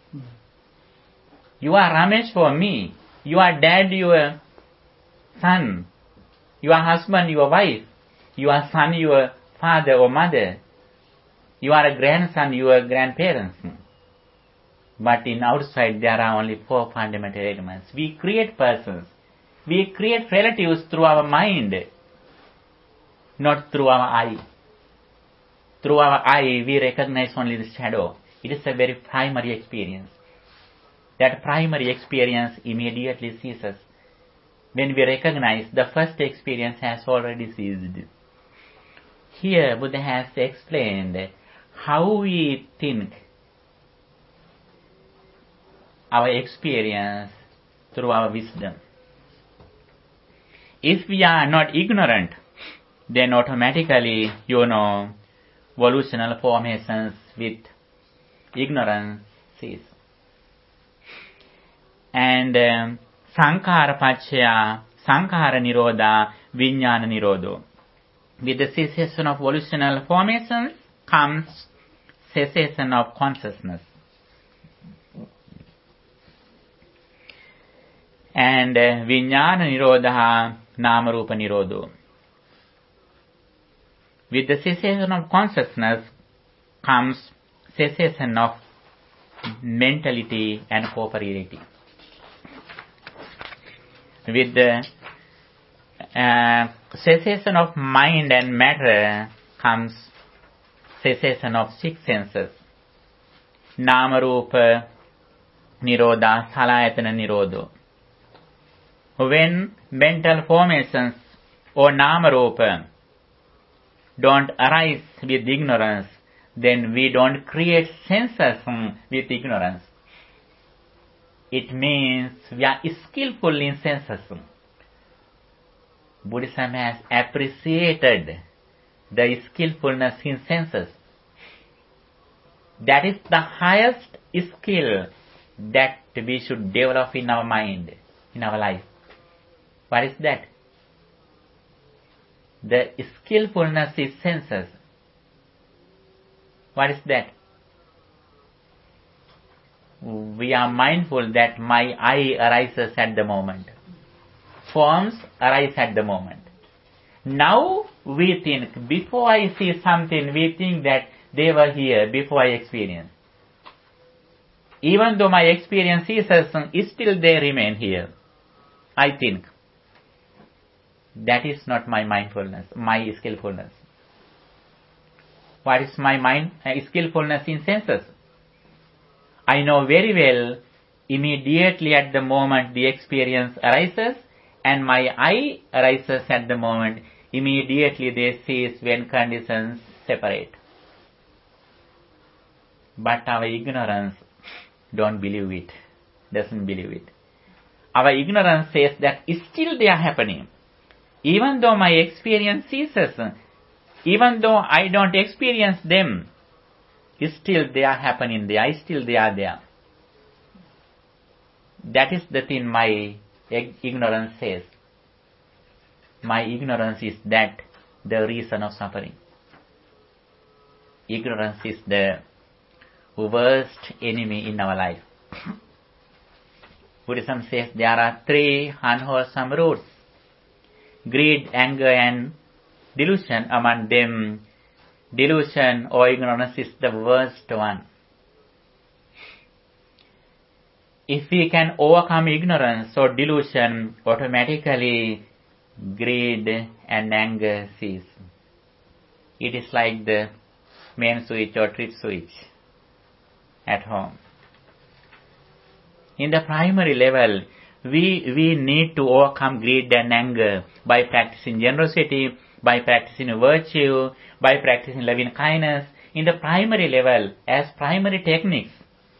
You are Ramesh for me. You are dad, your son. You are husband, your wife. You are son, your father or mother. You are a grandson, your grandparents. But in outside there are only four fundamental elements. We create persons. We create relatives through our mind, not through our eye. Through our eye, we recognize only the shadow. It is a very primary experience. That primary experience immediately ceases. When we recognize the first experience has already ceased. Here, Buddha has explained how we think our experience through our wisdom. If we are not ignorant, then automatically, you know, volitional formations with ignorance cease. And um, Sankhara Pachya, Sankhara Nirodha, Vijnana Nirodho. With the cessation of volitional formations comes cessation of consciousness. And uh, Vijnana Nirodha, Nama Rupa Nirodho. With the cessation of consciousness comes cessation of mentality and corporeality. With the uh, cessation of mind and matter comes cessation of six senses. Nama Rupa Nirodha, Salayatana Nirodho. When mental formations or Nama Rupa don't arise with ignorance, then we don't create senses with ignorance. It means we are skillful in senses. Buddhism has appreciated the skillfulness in senses. That is the highest skill that we should develop in our mind, in our life. What is that? The skillfulness is senses. What is that? We are mindful that my eye arises at the moment. Forms arise at the moment. Now we think, before I see something, we think that they were here before I experience. Even though my experience is still they remain here. I think. That is not my mindfulness, my skillfulness. What is my mind uh, skillfulness in senses? I know very well, immediately at the moment the experience arises and my eye arises at the moment. immediately they cease when conditions separate. But our ignorance don't believe it, doesn't believe it. Our ignorance says that still they are happening. Even though my experience ceases, even though I don't experience them, still they are happening there, still they are there. That is the thing my ignorance says. My ignorance is that the reason of suffering. Ignorance is the worst enemy in our life. Buddhism says there are three unwholesome roots: greed, anger, and delusion. Among them, delusion or ignorance is the worst one. If we can overcome ignorance or delusion, automatically greed and anger cease. It is like the main switch or trip switch at home. In the primary level, we, we need to overcome greed and anger by practicing generosity, by practicing virtue, by practicing loving kindness. In the primary level, as primary techniques,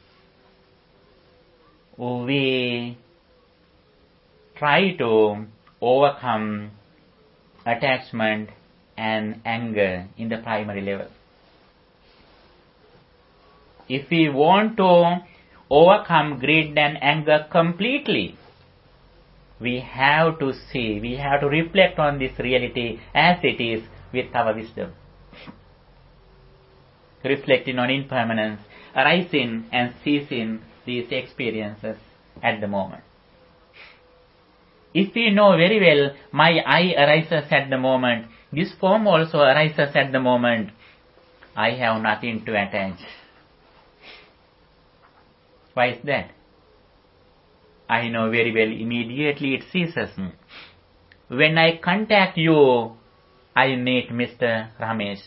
we try to overcome attachment and anger in the primary level. If we want to overcome greed and anger completely, we have to see, we have to reflect on this reality as it is with our wisdom. Reflecting on impermanence, arising and ceasing these experiences at the moment. If we know very well, my I arises at the moment, this form also arises at the moment, I have nothing to attach. Why is that? I know very well, immediately it ceases. When I contact you, I meet Mister Ramesh.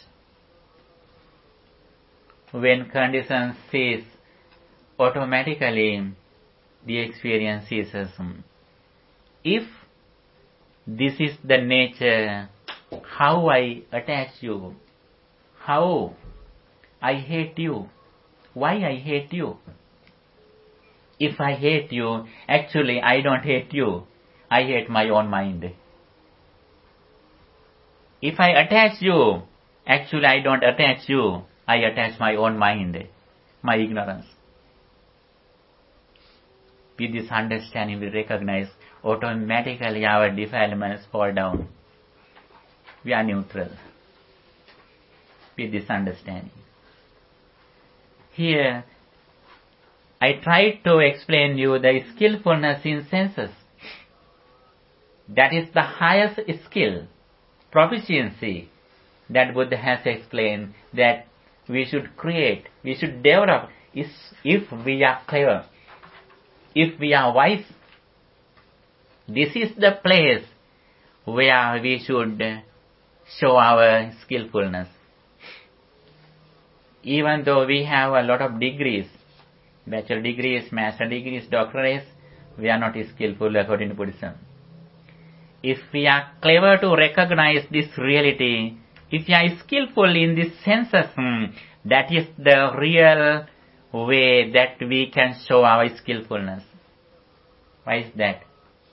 When conditions cease, automatically the experience ceases. If this is the nature, how I attach you, how I hate you, why I hate you. If I hate you, actually I don't hate you, I hate my own mind. If I attach you, actually I don't attach you, I attach my own mind, my ignorance. With this understanding, we recognize automatically our defilements fall down. We are neutral with this understanding. Here, I tried to explain you the skillfulness in senses. That is the highest skill, proficiency that Buddha has explained that we should create, we should develop is if we are clever, if we are wise. This is the place where we should show our skillfulness. Even though we have a lot of degrees, bachelor degrees, master degrees, doctorates, we are not skillful according to Buddhism. If we are clever to recognize this reality, if we are skillful in this senses, that is the real way that we can show our skillfulness. Why is that?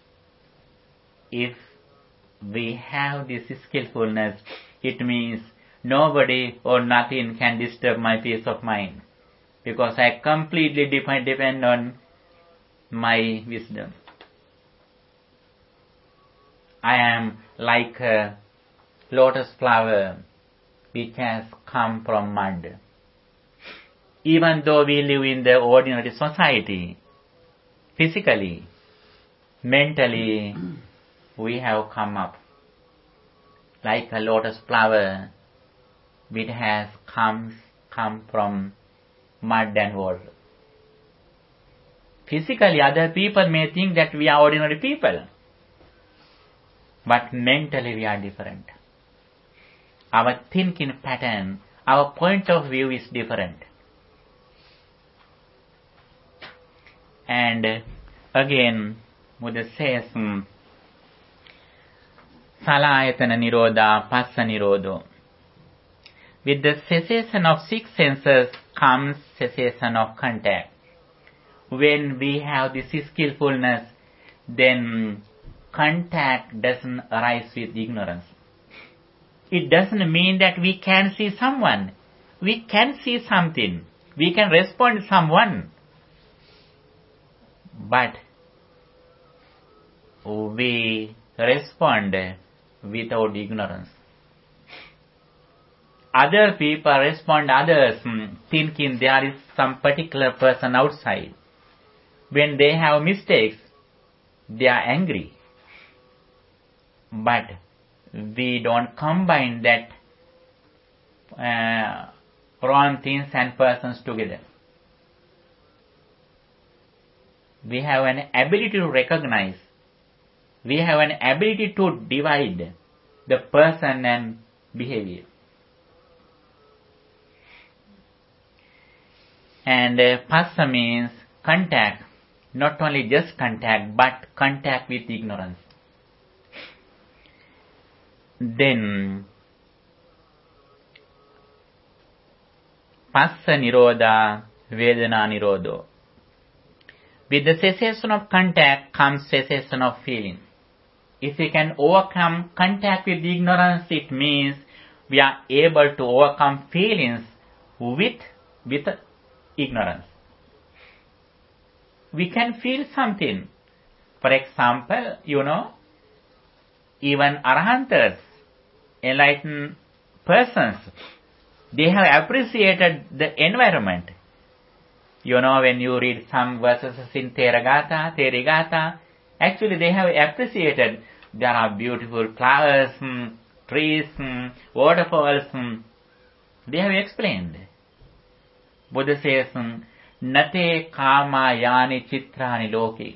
If we have this skillfulness, it means nobody or nothing can disturb my peace of mind, because I completely depend, depend on my wisdom. I am like a lotus flower which has come from mud. Even though we live in the ordinary society, physically, mentally, we have come up like a lotus flower which has come, come from mud and water. Physically, other people may think that we are ordinary people, but mentally we are different. Our thinking pattern, our point of view is different. And again, Buddha says, Salayatana Nirodha, Passa Nirodho. With the cessation of six senses comes cessation of contact. When we have this skillfulness, then contact doesn't arise with ignorance. It doesn't mean that we can see someone. We can see something. We can respond to someone. But we respond without ignorance. Other people respond others thinking there is some particular person outside. When they have mistakes, they are angry. But we don't combine that uh, wrong things and persons together. We have an ability to recognize. We have an ability to divide the person and behavior. And uh, passa means contact. Not only just contact, but contact with ignorance. Then, Passa Nirodha, Vedana Nirodho. With the cessation of contact comes cessation of feeling. If we can overcome contact with ignorance, it means we are able to overcome feelings with, with ignorance. We can feel something. For example, you know, even Arhantas, enlightened persons, they have appreciated the environment. You know, when you read some verses in Theragata, Therigata, actually they have appreciated there are beautiful flowers, mm, trees, mm, waterfalls. Mm. They have explained. Buddha says, mm, Nate kama yani chitrani loki.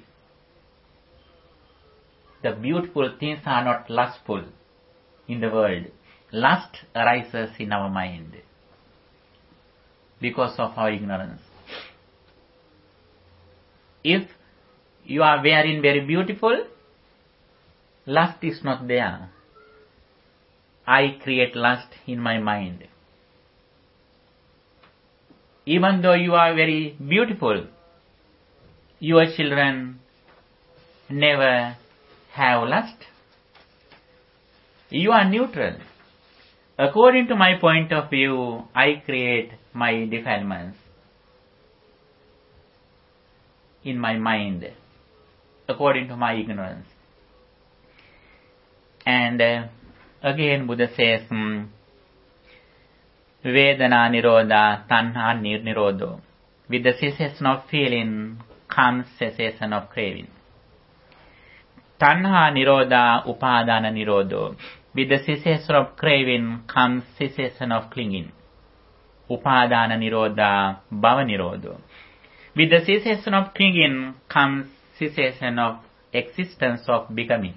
The beautiful things are not lustful in the world. Lust arises in our mind because of our ignorance. If you are wearing very beautiful, lust is not there. I create lust in my mind. Even though you are very beautiful, your children never have lust. You are neutral. According to my point of view, I create my defilements in my mind, according to my ignorance. And uh, again Buddha says, um, Vedana Nirodha, Tanha Nirodho. With the cessation of feeling comes cessation of craving. Tanha Nirodha, Upadana Nirodho. With the cessation of craving comes cessation of clinging. Upadana Nirodha, Bhava Nirodho. With the cessation of clinging comes cessation of existence of becoming.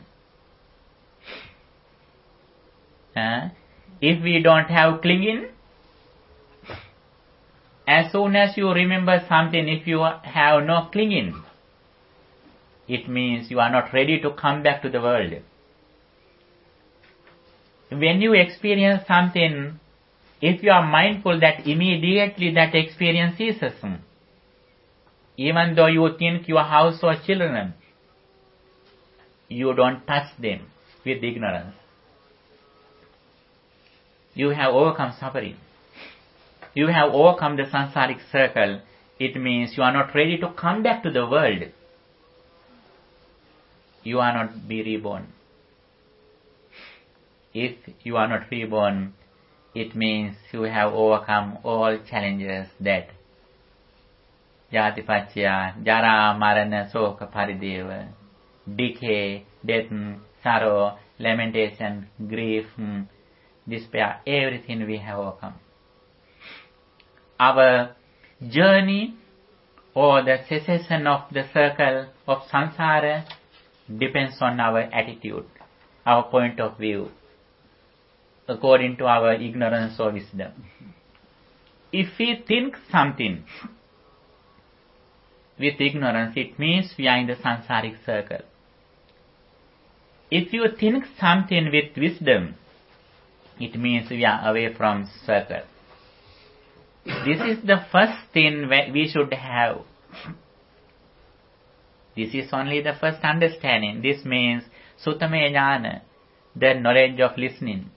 Uh, if we don't have clinging, as soon as you remember something, if you have no clinging, it means you are not ready to come back to the world. When you experience something, if you are mindful that immediately that experience ceases, even though you think your house or children, you don't touch them with ignorance. You have overcome suffering. You have overcome the samsaric circle. It means you are not ready to come back to the world. You are not be reborn. If you are not reborn, it means you have overcome all challenges that Jatipachya, Jara, Marana, Soka, Parideva, decay, death, sorrow, lamentation, grief, despair, everything we have overcome. Our journey or the cessation of the circle of samsara depends on our attitude, our point of view, according to our ignorance or wisdom. If we think something with ignorance, it means we are in the samsaric circle. If you think something with wisdom, it means we are away from circle. This is the first thing we should have. This is only the first understanding. This means Sutame Jnana, the knowledge of listening.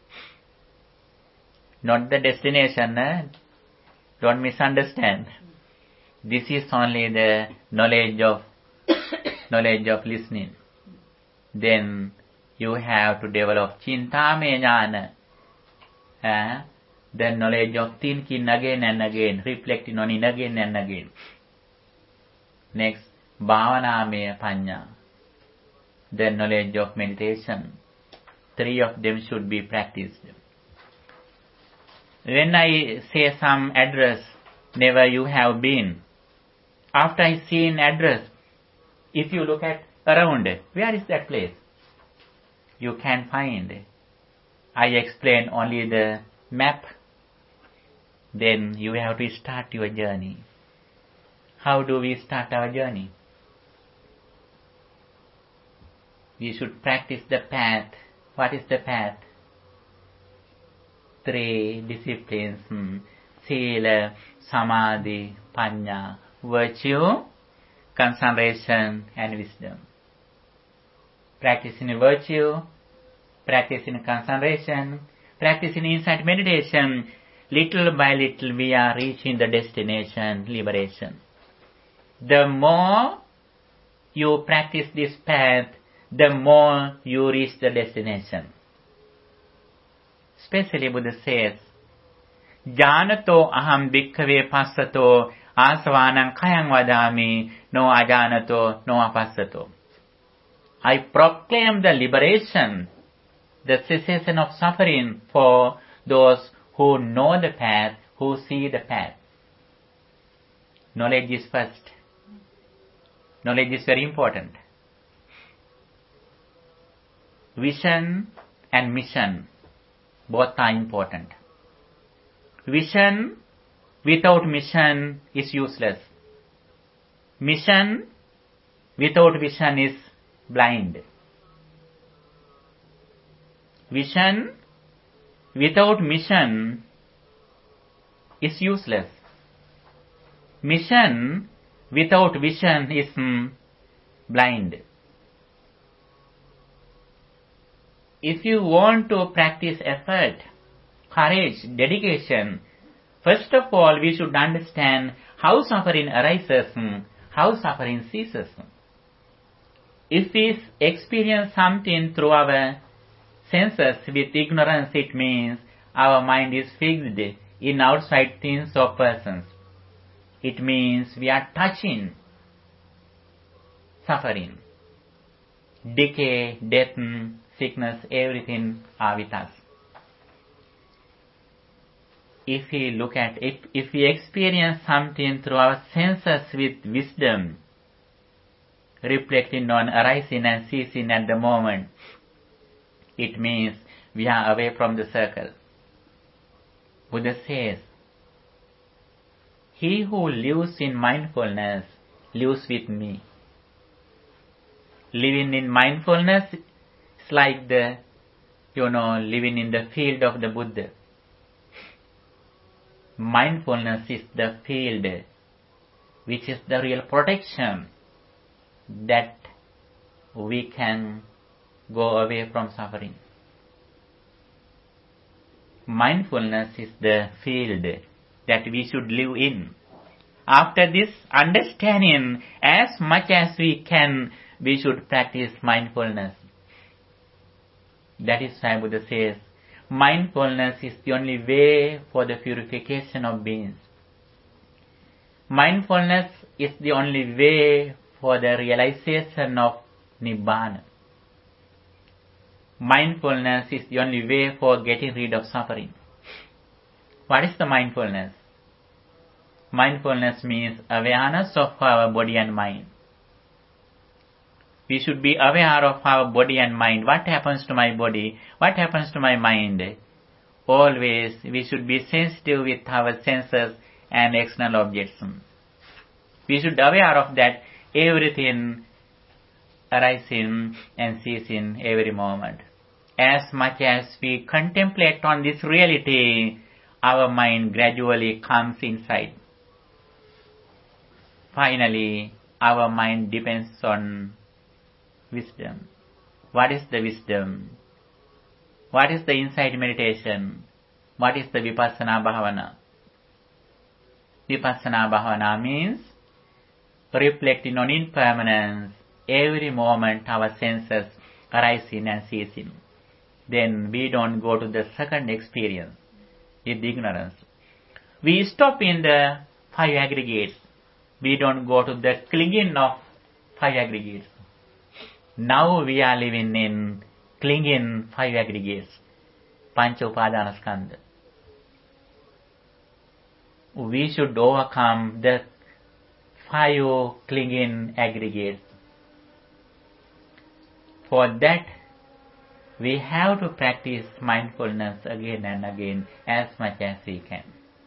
Not the destination. Eh? Don't misunderstand. This is only the knowledge of knowledge of listening. Then you have to develop Chintame Jnana, eh? the knowledge of thinking again and again, reflecting on it again and again. Next, Bhavanamaya Panya, the knowledge of meditation. Three of them should be practiced. When I say some address, never you have been. After I see an address, if you look at around, where is that place? You can find. I explain only the map. Then you have to start your journey. How do we start our journey? We should practice the path. What is the path? Three disciplines. Hmm. Sila, Samadhi, Panya, virtue, concentration and wisdom. Practicing virtue, practicing concentration, practicing insight meditation. Little by little we are reaching the destination, liberation. The more you practice this path, the more you reach the destination. Especially Buddha says, Janato aham bhikkhave passato asvanam kayam vadami no ajanato no apassato. I proclaim the liberation, the cessation of suffering for those who know the path, who see the path. Knowledge is first. Knowledge is very important. Vision and mission, both are important. Vision without mission is useless. Mission without vision is blind. Vision without mission is useless. Mission without vision is mm, blind. If you want to practice effort, courage, dedication, first of all we should understand how suffering arises, how suffering ceases. If we experience something through our senses with ignorance, it means our mind is fixed in outside things or persons. It means we are touching suffering, decay, death, sickness, everything are with us. If we look at, if, if we experience something through our senses with wisdom, reflecting on arising and ceasing at the moment, it means we are away from the circle. Buddha says, he who lives in mindfulness lives with me. Living in mindfulness is like the, you know, living in the field of the Buddha. Mindfulness is the field which is the real protection that we can go away from suffering. Mindfulness is the field that we should live in. After this understanding, as much as we can, we should practice mindfulness. That is why Buddha says, mindfulness is the only way for the purification of beings. Mindfulness is the only way for the realization of Nibbana. Mindfulness is the only way for getting rid of suffering. What is the mindfulness? Mindfulness means awareness of our body and mind. We should be aware of our body and mind. What happens to my body? What happens to my mind? Always we should be sensitive with our senses and external objects. We should be aware of that everything arising and ceasing every moment. As much as we contemplate on this reality, our mind gradually comes inside. Finally, our mind depends on wisdom. What is the wisdom? What is the insight meditation? What is the Vipassana Bhavana? Vipassana Bhavana means reflecting on impermanence, every moment our senses arising and ceasing. Then we don't go to the second experience with ignorance. We stop in the five aggregates. We don't go to the clinging of five aggregates. Now we are living in clinging five aggregates. Pancha Upadanaskandha. We should overcome the five clinging aggregates. For that, we have to practice mindfulness again and again as much as we can.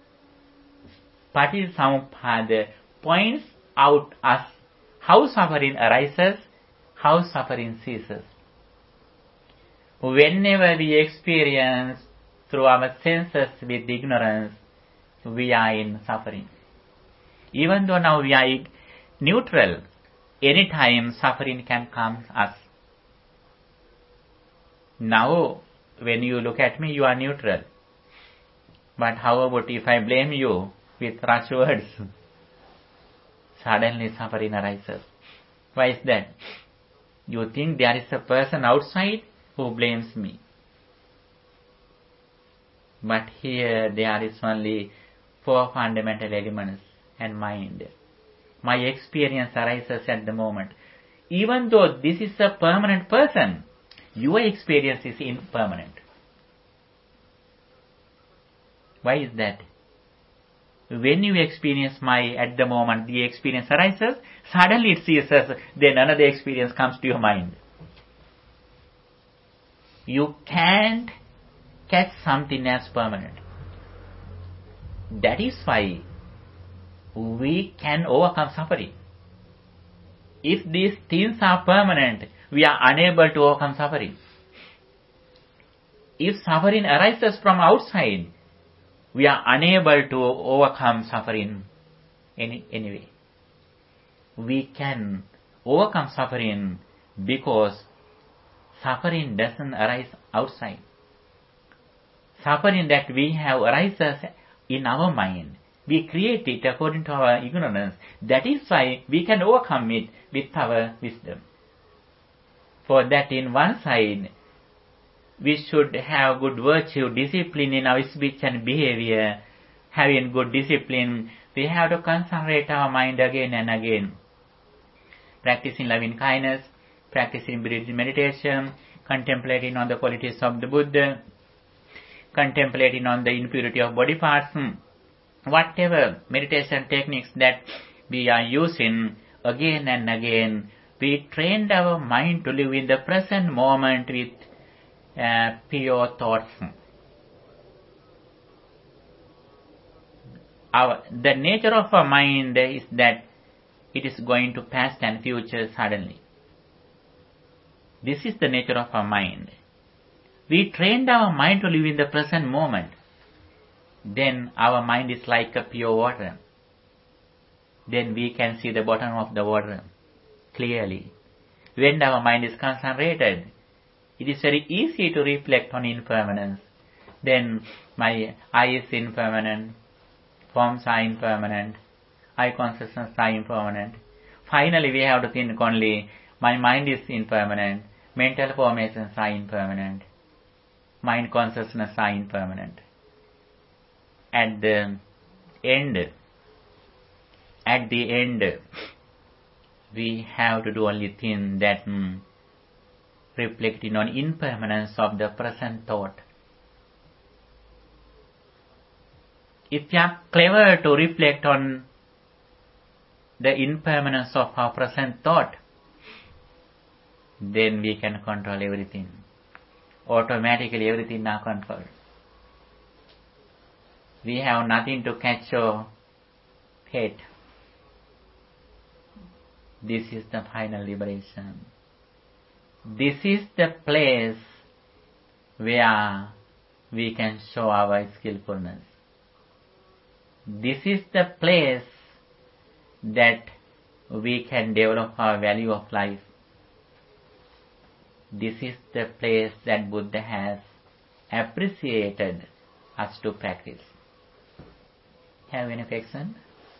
Paticcasamuppada points out us how suffering arises, how suffering ceases. Whenever we experience through our senses with ignorance, we are in suffering. Even though now we are neutral, anytime suffering can come to us. Now, when you look at me, you are neutral. But how about if I blame you with harsh words? Suddenly suffering arises. Why is that? You think there is a person outside who blames me. But here there is only four fundamental elements and mind. My experience arises at the moment. Even though this is a permanent person, your experience is impermanent. Why is that? When you experience my, at the moment, the experience arises, suddenly it ceases, then another experience comes to your mind. You can't catch something as permanent. That is why we can overcome suffering. If these things are permanent, we are unable to overcome suffering. If suffering arises from outside, we are unable to overcome suffering any anyway. We can overcome suffering because suffering doesn't arise outside. Suffering that we have arises in our mind. We create it according to our ignorance. That is why we can overcome it with our wisdom. For that, in one side, we should have good virtue, discipline in our speech and behavior. Having good discipline, we have to concentrate our mind again and again. Practicing loving kindness, practicing breathing meditation, contemplating on the qualities of the Buddha, contemplating on the impurity of body parts. Whatever meditation techniques that we are using, again and again, we trained our mind to live in the present moment with uh, pure thoughts. Our, the nature of our mind is that it is going to past and future suddenly. This is the nature of our mind. We trained our mind to live in the present moment. Then our mind is like a pure water. Then we can see the bottom of the water clearly. When our mind is concentrated, it is very easy to reflect on impermanence. Then my eye is impermanent, forms are impermanent, eye consciousness are impermanent. Finally we have to think only, my mind is impermanent, mental formations are impermanent, mind consciousness are impermanent. At the end, at the end, we have to do only thing that mm, reflecting on impermanence of the present thought. If we are clever to reflect on the impermanence of our present thought, then we can control everything. Automatically everything is controlled. We have nothing to catch or hate. This is the final liberation. this is the place where we can show our skillfulness. This is the place that we can develop our value of life. This is the place that Buddha has appreciated us to practice. Have any question?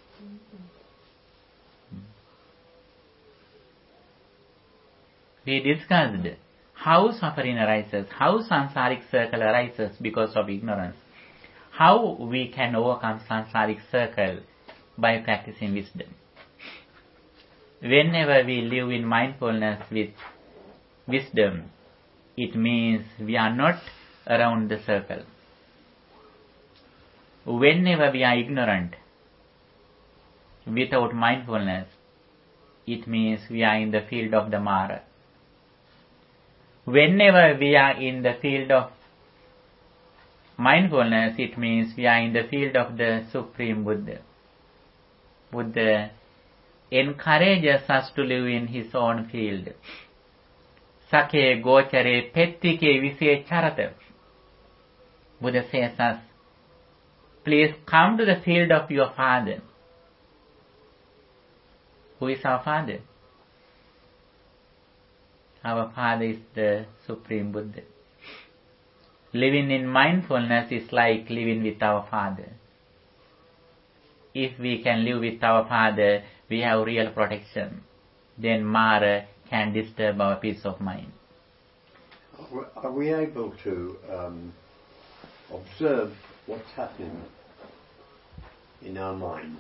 We discussed how suffering arises, how samsaric circle arises because of ignorance, how we can overcome samsaric circle by practicing wisdom. Whenever we live in mindfulness with wisdom, it means we are not around the circle. Whenever we are ignorant, without mindfulness, it means we are in the field of the Mara. Whenever we are in the field of mindfulness, it means we are in the field of the Supreme Buddha. Buddha encourages us to live in his own field. Sake gochare pettike vise charata. Buddha says us, please come to the field of your Father. Who is our Father? Our Father is the Supreme Buddha. Living in mindfulness is like living with our Father. If we can live with our Father, we have real protection. Then Mara can disturb our peace of mind. Are we able to um, observe what's happening in our minds?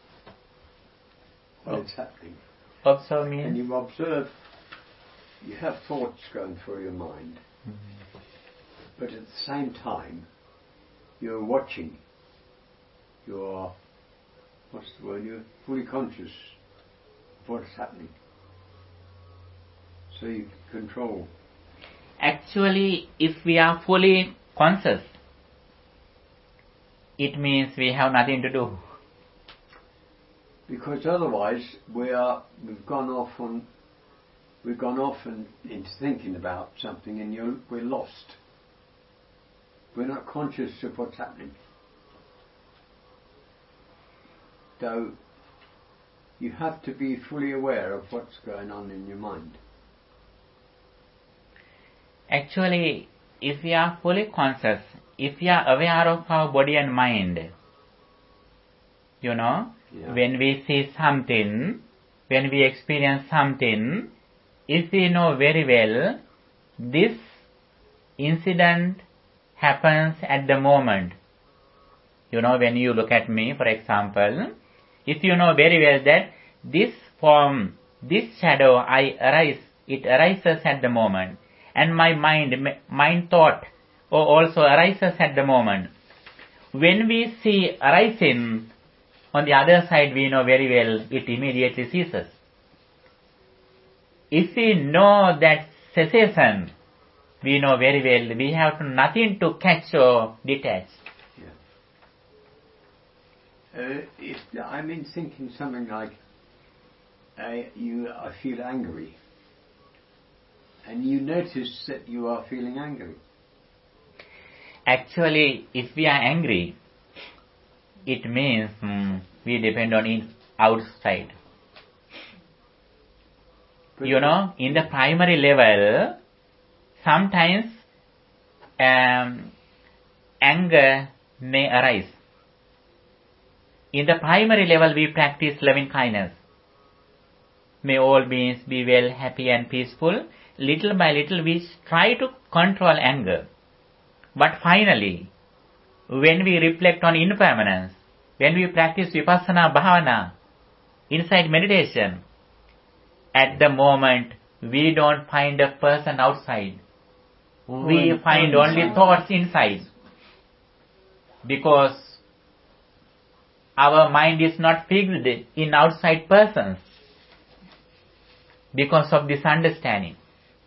When it's happening. Observe means? And you observe, you have thoughts going through your mind, mm-hmm. but at the same time, you're watching. You're, what's the word? You're fully conscious of what's happening. So you control. Actually, if we are fully conscious, it means we have nothing to do. Because otherwise, we are we've gone off on we've gone off and into thinking about something, and you're, we're lost. We're not conscious of what's happening. So you have to be fully aware of what's going on in your mind. Actually, if we are fully conscious, if we are aware of our body and mind, you know, yeah. when we see something, when we experience something, if we know very well, this incident happens at the moment. You know, when you look at me, for example, if you know very well that this form, this shadow I arise, it arises at the moment, and my mind, mind thought also arises at the moment. When we see arising, on the other side we know very well it immediately ceases. If we know that cessation, we know very well we have nothing to catch or detach. Yeah. Uh, if, I mean thinking something like, uh, you I feel angry. And you notice that you are feeling angry. Actually, if we are angry, it means mm, we depend on it outside. But you know, in the primary level, sometimes um, anger may arise. In the primary level, we practice loving kindness. May all beings be well, happy and peaceful. Little by little we try to control anger. But finally, when we reflect on impermanence, when we practice vipassana bhavana, inside meditation, at the moment we don't find a person outside. We oh, find only inside. Thoughts inside. Because our mind is not fixed in outside persons. Because of this understanding.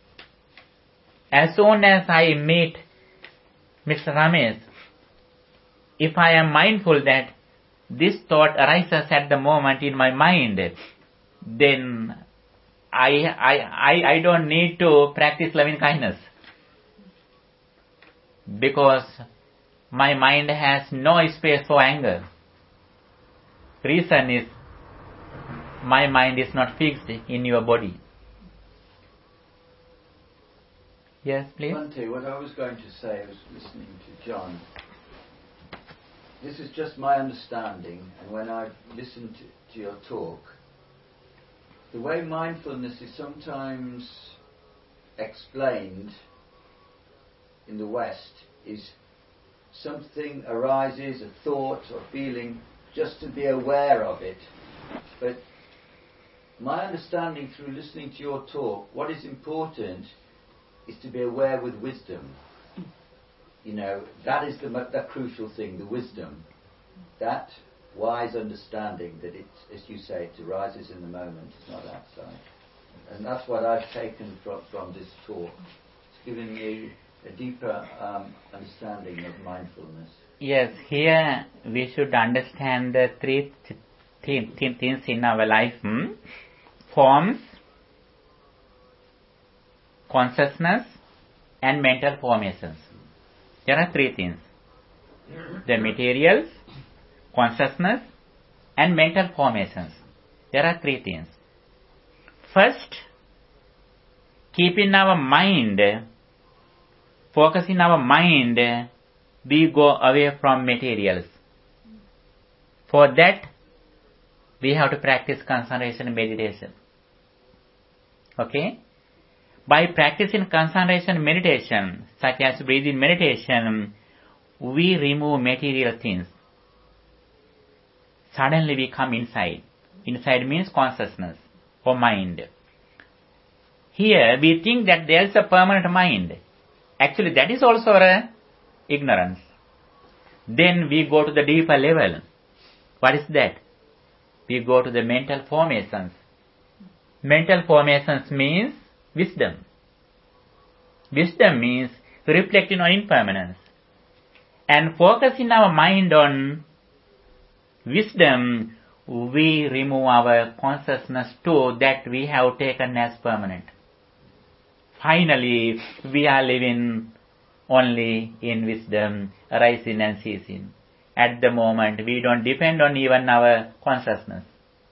As soon as I meet Mister Ramesh, if I am mindful that this thought arises at the moment in my mind, then I, I, I, I don't need to practice loving kindness. Because my mind has no space for anger. Reason is, my mind is not fixed in your body. Yes, please. Bhante, what I was going to say was listening to John. This is just my understanding, and when I've listened to, to your talk, the way mindfulness is sometimes explained in the West is something arises, a thought or feeling, just to be aware of it. But my understanding through listening to your talk, what is important is to be aware with wisdom. You know, that is the, the crucial thing, the wisdom. That wise understanding that it, as you say, it arises in the moment, it's not outside. And that's what I've taken from, from this talk. It's given me a deeper um, understanding of mindfulness. Yes, here we should understand the three th- th- th- things in our life. Hmm? Forms, consciousness, and mental formations. There are three things. The materials, consciousness, and mental formations. There are three things. First, keeping our mind, focusing our mind, we go away from materials. For that, we have to practice concentration and meditation. Okay? By practicing concentration meditation, such as breathing meditation, we remove material things. Suddenly we come inside. Inside means consciousness or mind. Here we think that there is a permanent mind. Actually that is also a ignorance. Then we go to the deeper level. What is that? We go to the mental formations. Mental formations means wisdom. Wisdom means reflecting on impermanence. And focusing our mind on wisdom, we remove our consciousness too that we have taken as permanent. Finally, we are living only in wisdom, arising and ceasing. At the moment, we don't depend on even our consciousness.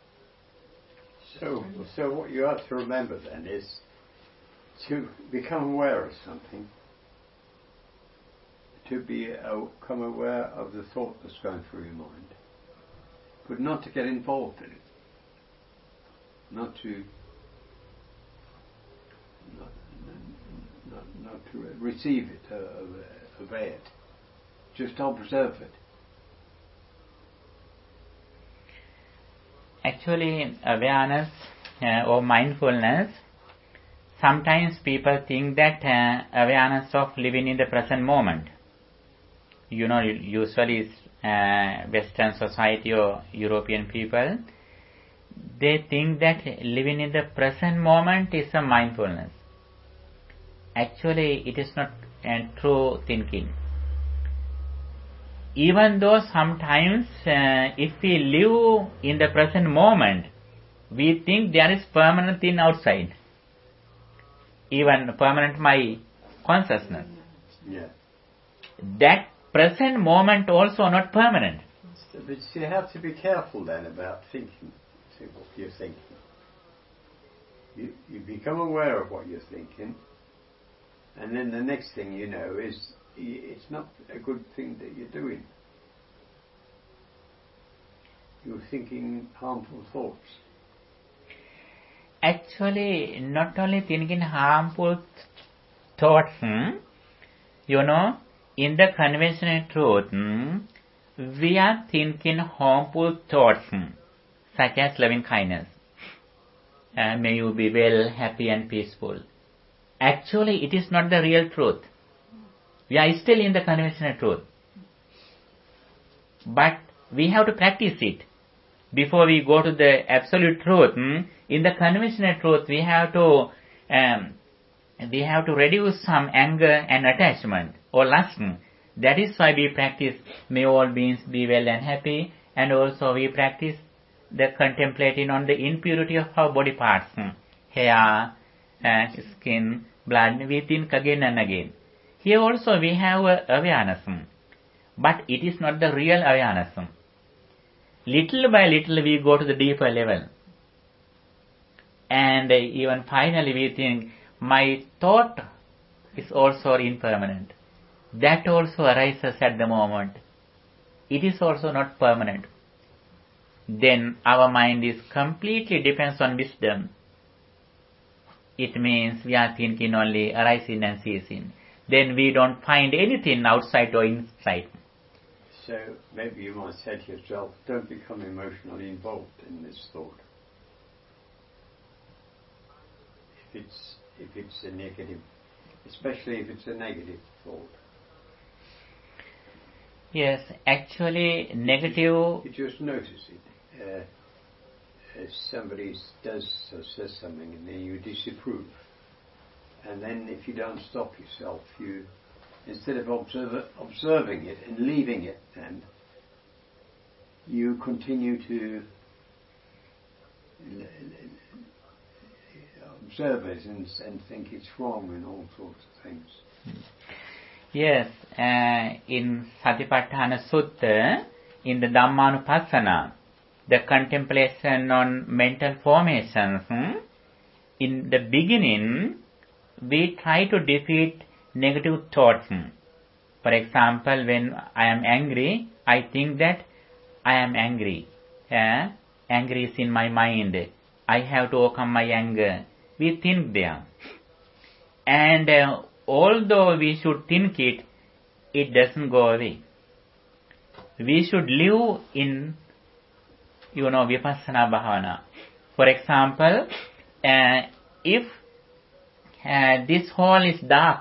So, so what you have to remember then is to become aware of something, to be, uh, become aware of the thought that's going through your mind, but not to get involved in it, not to not, not, not to receive it, uh, obey it, just observe it. Actually, awareness uh, or mindfulness, sometimes people think that uh, awareness of living in the present moment. You know, usually uh, Western society or European people, they think that living in the present moment is a mindfulness. Actually, it is not uh, true thinking. Even though sometimes uh, if we live in the present moment, we think there is permanent thing outside. Even permanent my consciousness. Yeah. That present moment also not permanent. But you have to be careful then about thinking, see what you're thinking. You, you become aware of what you're thinking, and then the next thing you know is it's not a good thing that you're doing. You're thinking harmful thoughts. Actually, not only thinking harmful th- thoughts, hmm? you know, in the conventional truth, hmm, we are thinking harmful thoughts, hmm, such as loving kindness. Uh, may you be well, happy and peaceful. Actually, it is not the real truth. We are still in the conventional truth. But we have to practice it. Before we go to the absolute truth, hmm, in the conventional truth, we have to um, we have to reduce some anger and attachment or lust. That is why we practice may all beings be well and happy, and also we practice the contemplating on the impurity of our body parts. hair, uh, skin, blood, we think again and again. Here also we have uh, awareness, but it is not the real awareness. Little by little we go to the deeper level. And uh, even finally we think, my thought is also impermanent. That also arises at the moment. It is also not permanent. Then our mind is completely depends on wisdom. It means we are thinking only arising and ceasing. Then we don't find anything outside or inside. So maybe you might say to yourself, don't become emotionally involved in this thought. If it's if it's a negative, especially if it's a negative thought. Yes, actually negative... You just notice it. Uh, if somebody does or says something and then you disapprove. And then if you don't stop yourself, you, instead of observe, observing it and leaving it then, you continue to observe it and, and think it's wrong and all sorts of things. Yes, uh, in Satipatthana Sutta, in the Dhammanupassana, the contemplation on mental formations, hmm, in the beginning, we try to defeat negative thoughts. For example, when I am angry, I think that I am angry. Uh, anger is in my mind. I have to overcome my anger. We think there. And uh, although we should think it, it doesn't go away. We should live in, you know, Vipassana Bhavana. For example, uh, if uh, this hall is dark,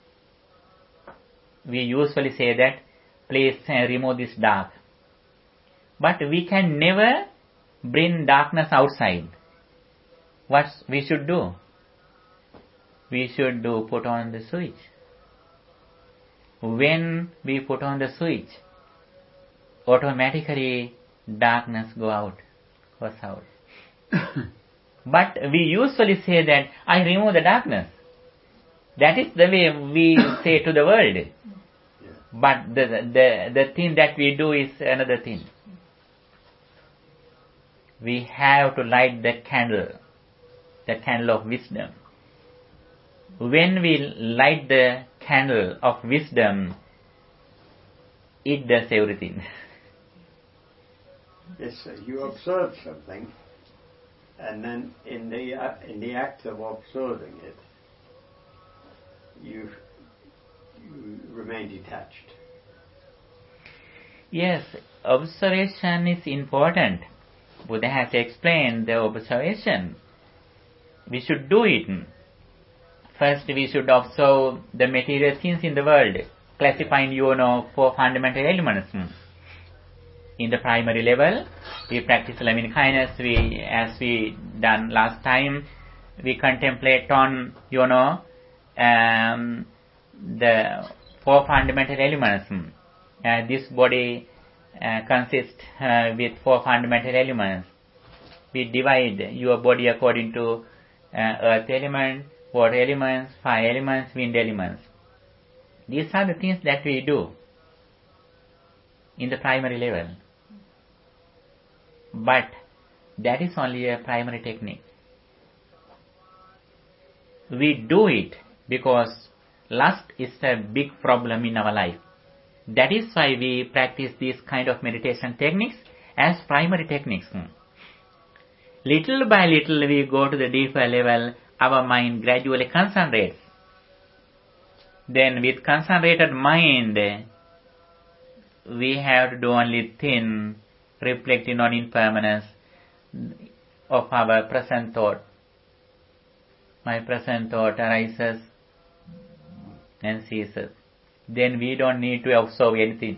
we usually say that, please uh, remove this dark. But we can never bring darkness outside. What we should do? We should do put on the switch. When we put on the switch, automatically darkness go out, goes out. But we usually say that, I remove the darkness. That is the way we say to the world. Yeah. But the, the, the thing that we do is another thing. We have to light the candle, the candle of wisdom. When we light the candle of wisdom, it does everything. Yes, sir. You observe something, and then in the uh, in the act of observing it, you you remain detached. Yes, observation is important. Buddha has explained the observation. We should do it. First, we should observe the material things in the world, classifying, you know, four fundamental elements. In the primary level, we practice loving kindness. We, as we done last time, we contemplate on, you know, um, the four fundamental elements. Uh, this body uh, consists uh, with four fundamental elements. We divide your body according to uh, earth element, water elements, fire elements, wind elements. These are the things that we do in the primary level. But that is only a primary technique. We do it because lust is a big problem in our life. That is why we practice these kind of meditation techniques as primary techniques. Little by little we go to the deeper level, our mind gradually concentrates. Then with concentrated mind, we have to do only thin, reflecting on impermanence of our present thought. My present thought arises and ceases. Then we don't need to observe anything.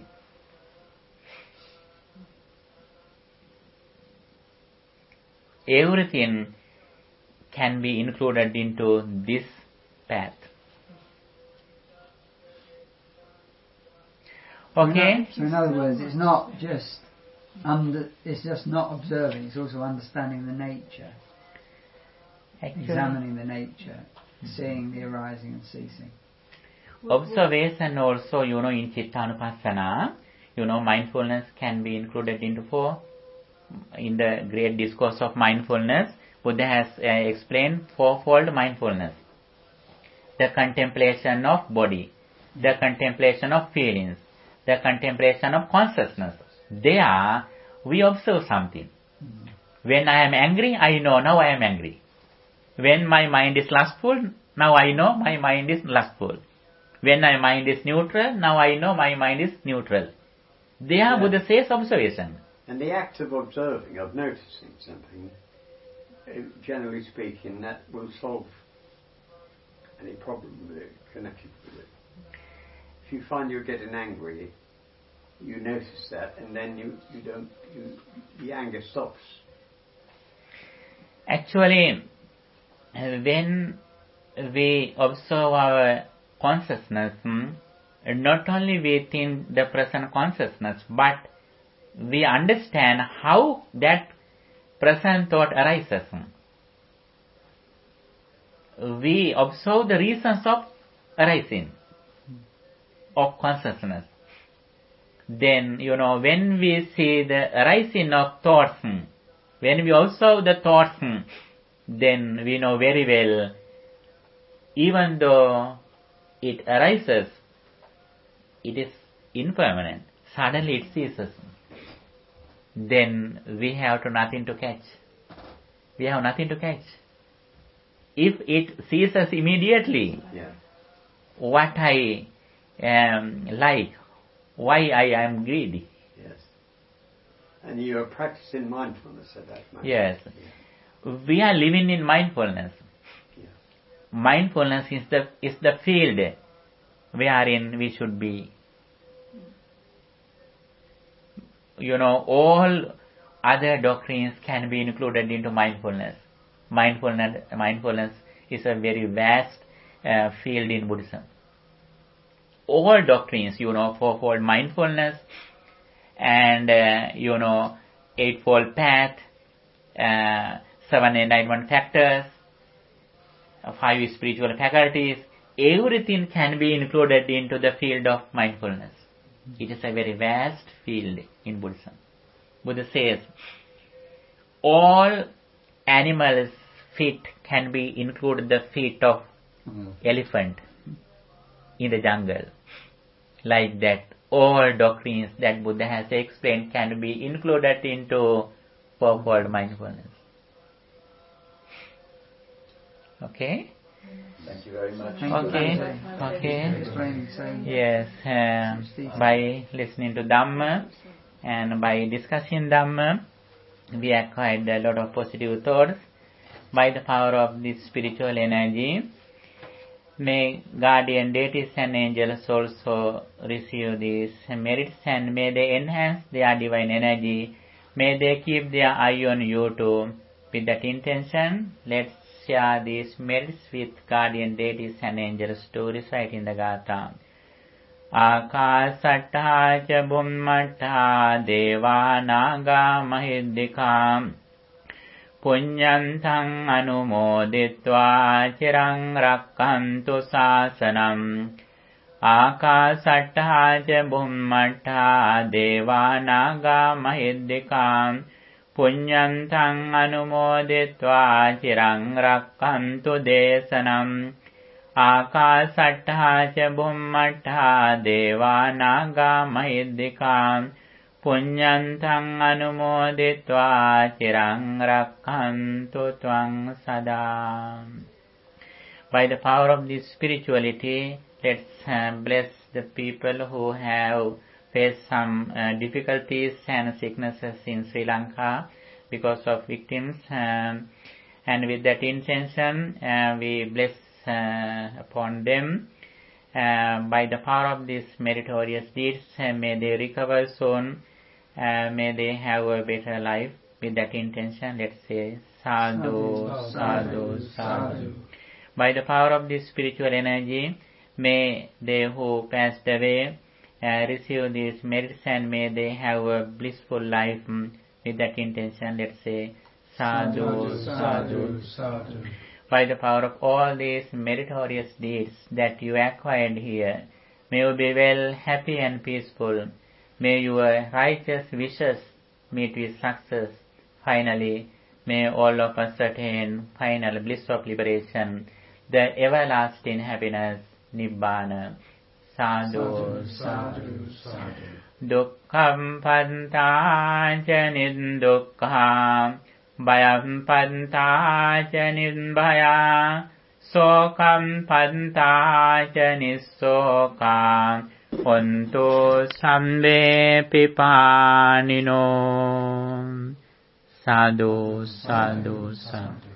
Everything can be included into this path. Okay? So in other words, it's not just under, it's just not observing, it's also understanding the nature. Actually, examining the nature, seeing the arising and ceasing. Observation also, you know, in Chittanupassana, you know, mindfulness can be included into four. In the great discourse of mindfulness, Buddha has uh, explained fourfold mindfulness. The contemplation of body, the contemplation of feelings, the contemplation of consciousness. There, we observe something. Mm. When I am angry, I know now I am angry. When my mind is lustful, now I know my mind is lustful. When my mind is neutral, now I know my mind is neutral. There, yeah. Buddha says observation. And the act of observing, of noticing something, generally speaking, that will solve any problem with it, connected with it. If you find you're getting angry, you notice that, and then you, you don't, you, the anger stops. Actually, when we observe our consciousness, not only within the present consciousness, but we understand how that present thought arises. We observe the reasons of arising of consciousness. Then, you know, when we see the arising of thoughts, when we observe the thoughts, then we know very well, even though it arises, it is impermanent. Suddenly it ceases. Then we have to nothing to catch. We have nothing to catch. If it ceases immediately, yeah. what I am like, why I am greedy. Yes. And you are practicing mindfulness at that moment. Yes. Yeah. We are living in mindfulness. Yes. Mindfulness is the is the field wherein we should be. You know, all other doctrines can be included into mindfulness. Mindfulness, mindfulness is a very vast uh, field in Buddhism. All doctrines, you know, fourfold mindfulness and, uh, you know, eightfold path, uh, seven enlightenment factors, five spiritual faculties, everything can be included into the field of mindfulness. It is a very vast field in Buddhism. Buddha says, all animals' feet can be included the feet of mm. elephant in the jungle. Like that, all doctrines that Buddha has explained can be included into fourfold mindfulness. Okay? Thank you very much. Okay. Okay. Explaining so. Yes. Uh, by listening to Dhamma and by discussing Dhamma, we acquired a lot of positive thoughts. By the power of this spiritual energy, may guardian deities and angels also receive these merits, and may they enhance their divine energy. May they keep their eye on you too. With that intention, let's share these merits with guardian deities and angels to recite in the Gatha. Akasatta ca bhummatta deva naga mahiddhika punyantang anumoditva chirang rakkantu sasanam. Akasatta ca bhummatta deva naga mahiddhika punyantang anumoditva chirang rakkantu desanam. Akasatta ca bhummatta deva naga mahiddhika punyantang anumoditva chirang rakkantu tvang sada. By the power of this spirituality, let's uh, bless the people who have faced some uh, difficulties and sicknesses in Sri Lanka because of victims. Um, and with that intention, uh, we bless uh, upon them. Uh, by the power of these meritorious deeds, uh, may they recover soon. Uh, may they have a better life. With that intention, let's say sadhu, sadhu, sadhu. By the power of this spiritual energy, may they who passed away uh, receive these merits, and may they have a blissful life. With that intention, let's say sadhu, sadhu, sadhu. by the power of all these meritorious deeds that you acquired here, may you be well, happy and peaceful. May your righteous wishes meet with success. Finally, may all of us attain final bliss of liberation, the everlasting happiness, Nibbana. Sadhu, sadhu, sadhu. Dukkham pantaca nindukkham, bhayam pantaca nidbhaya, sokam pantaca nissokam, hontu sambe pipanino. Sadhu, sadhu, sadhu.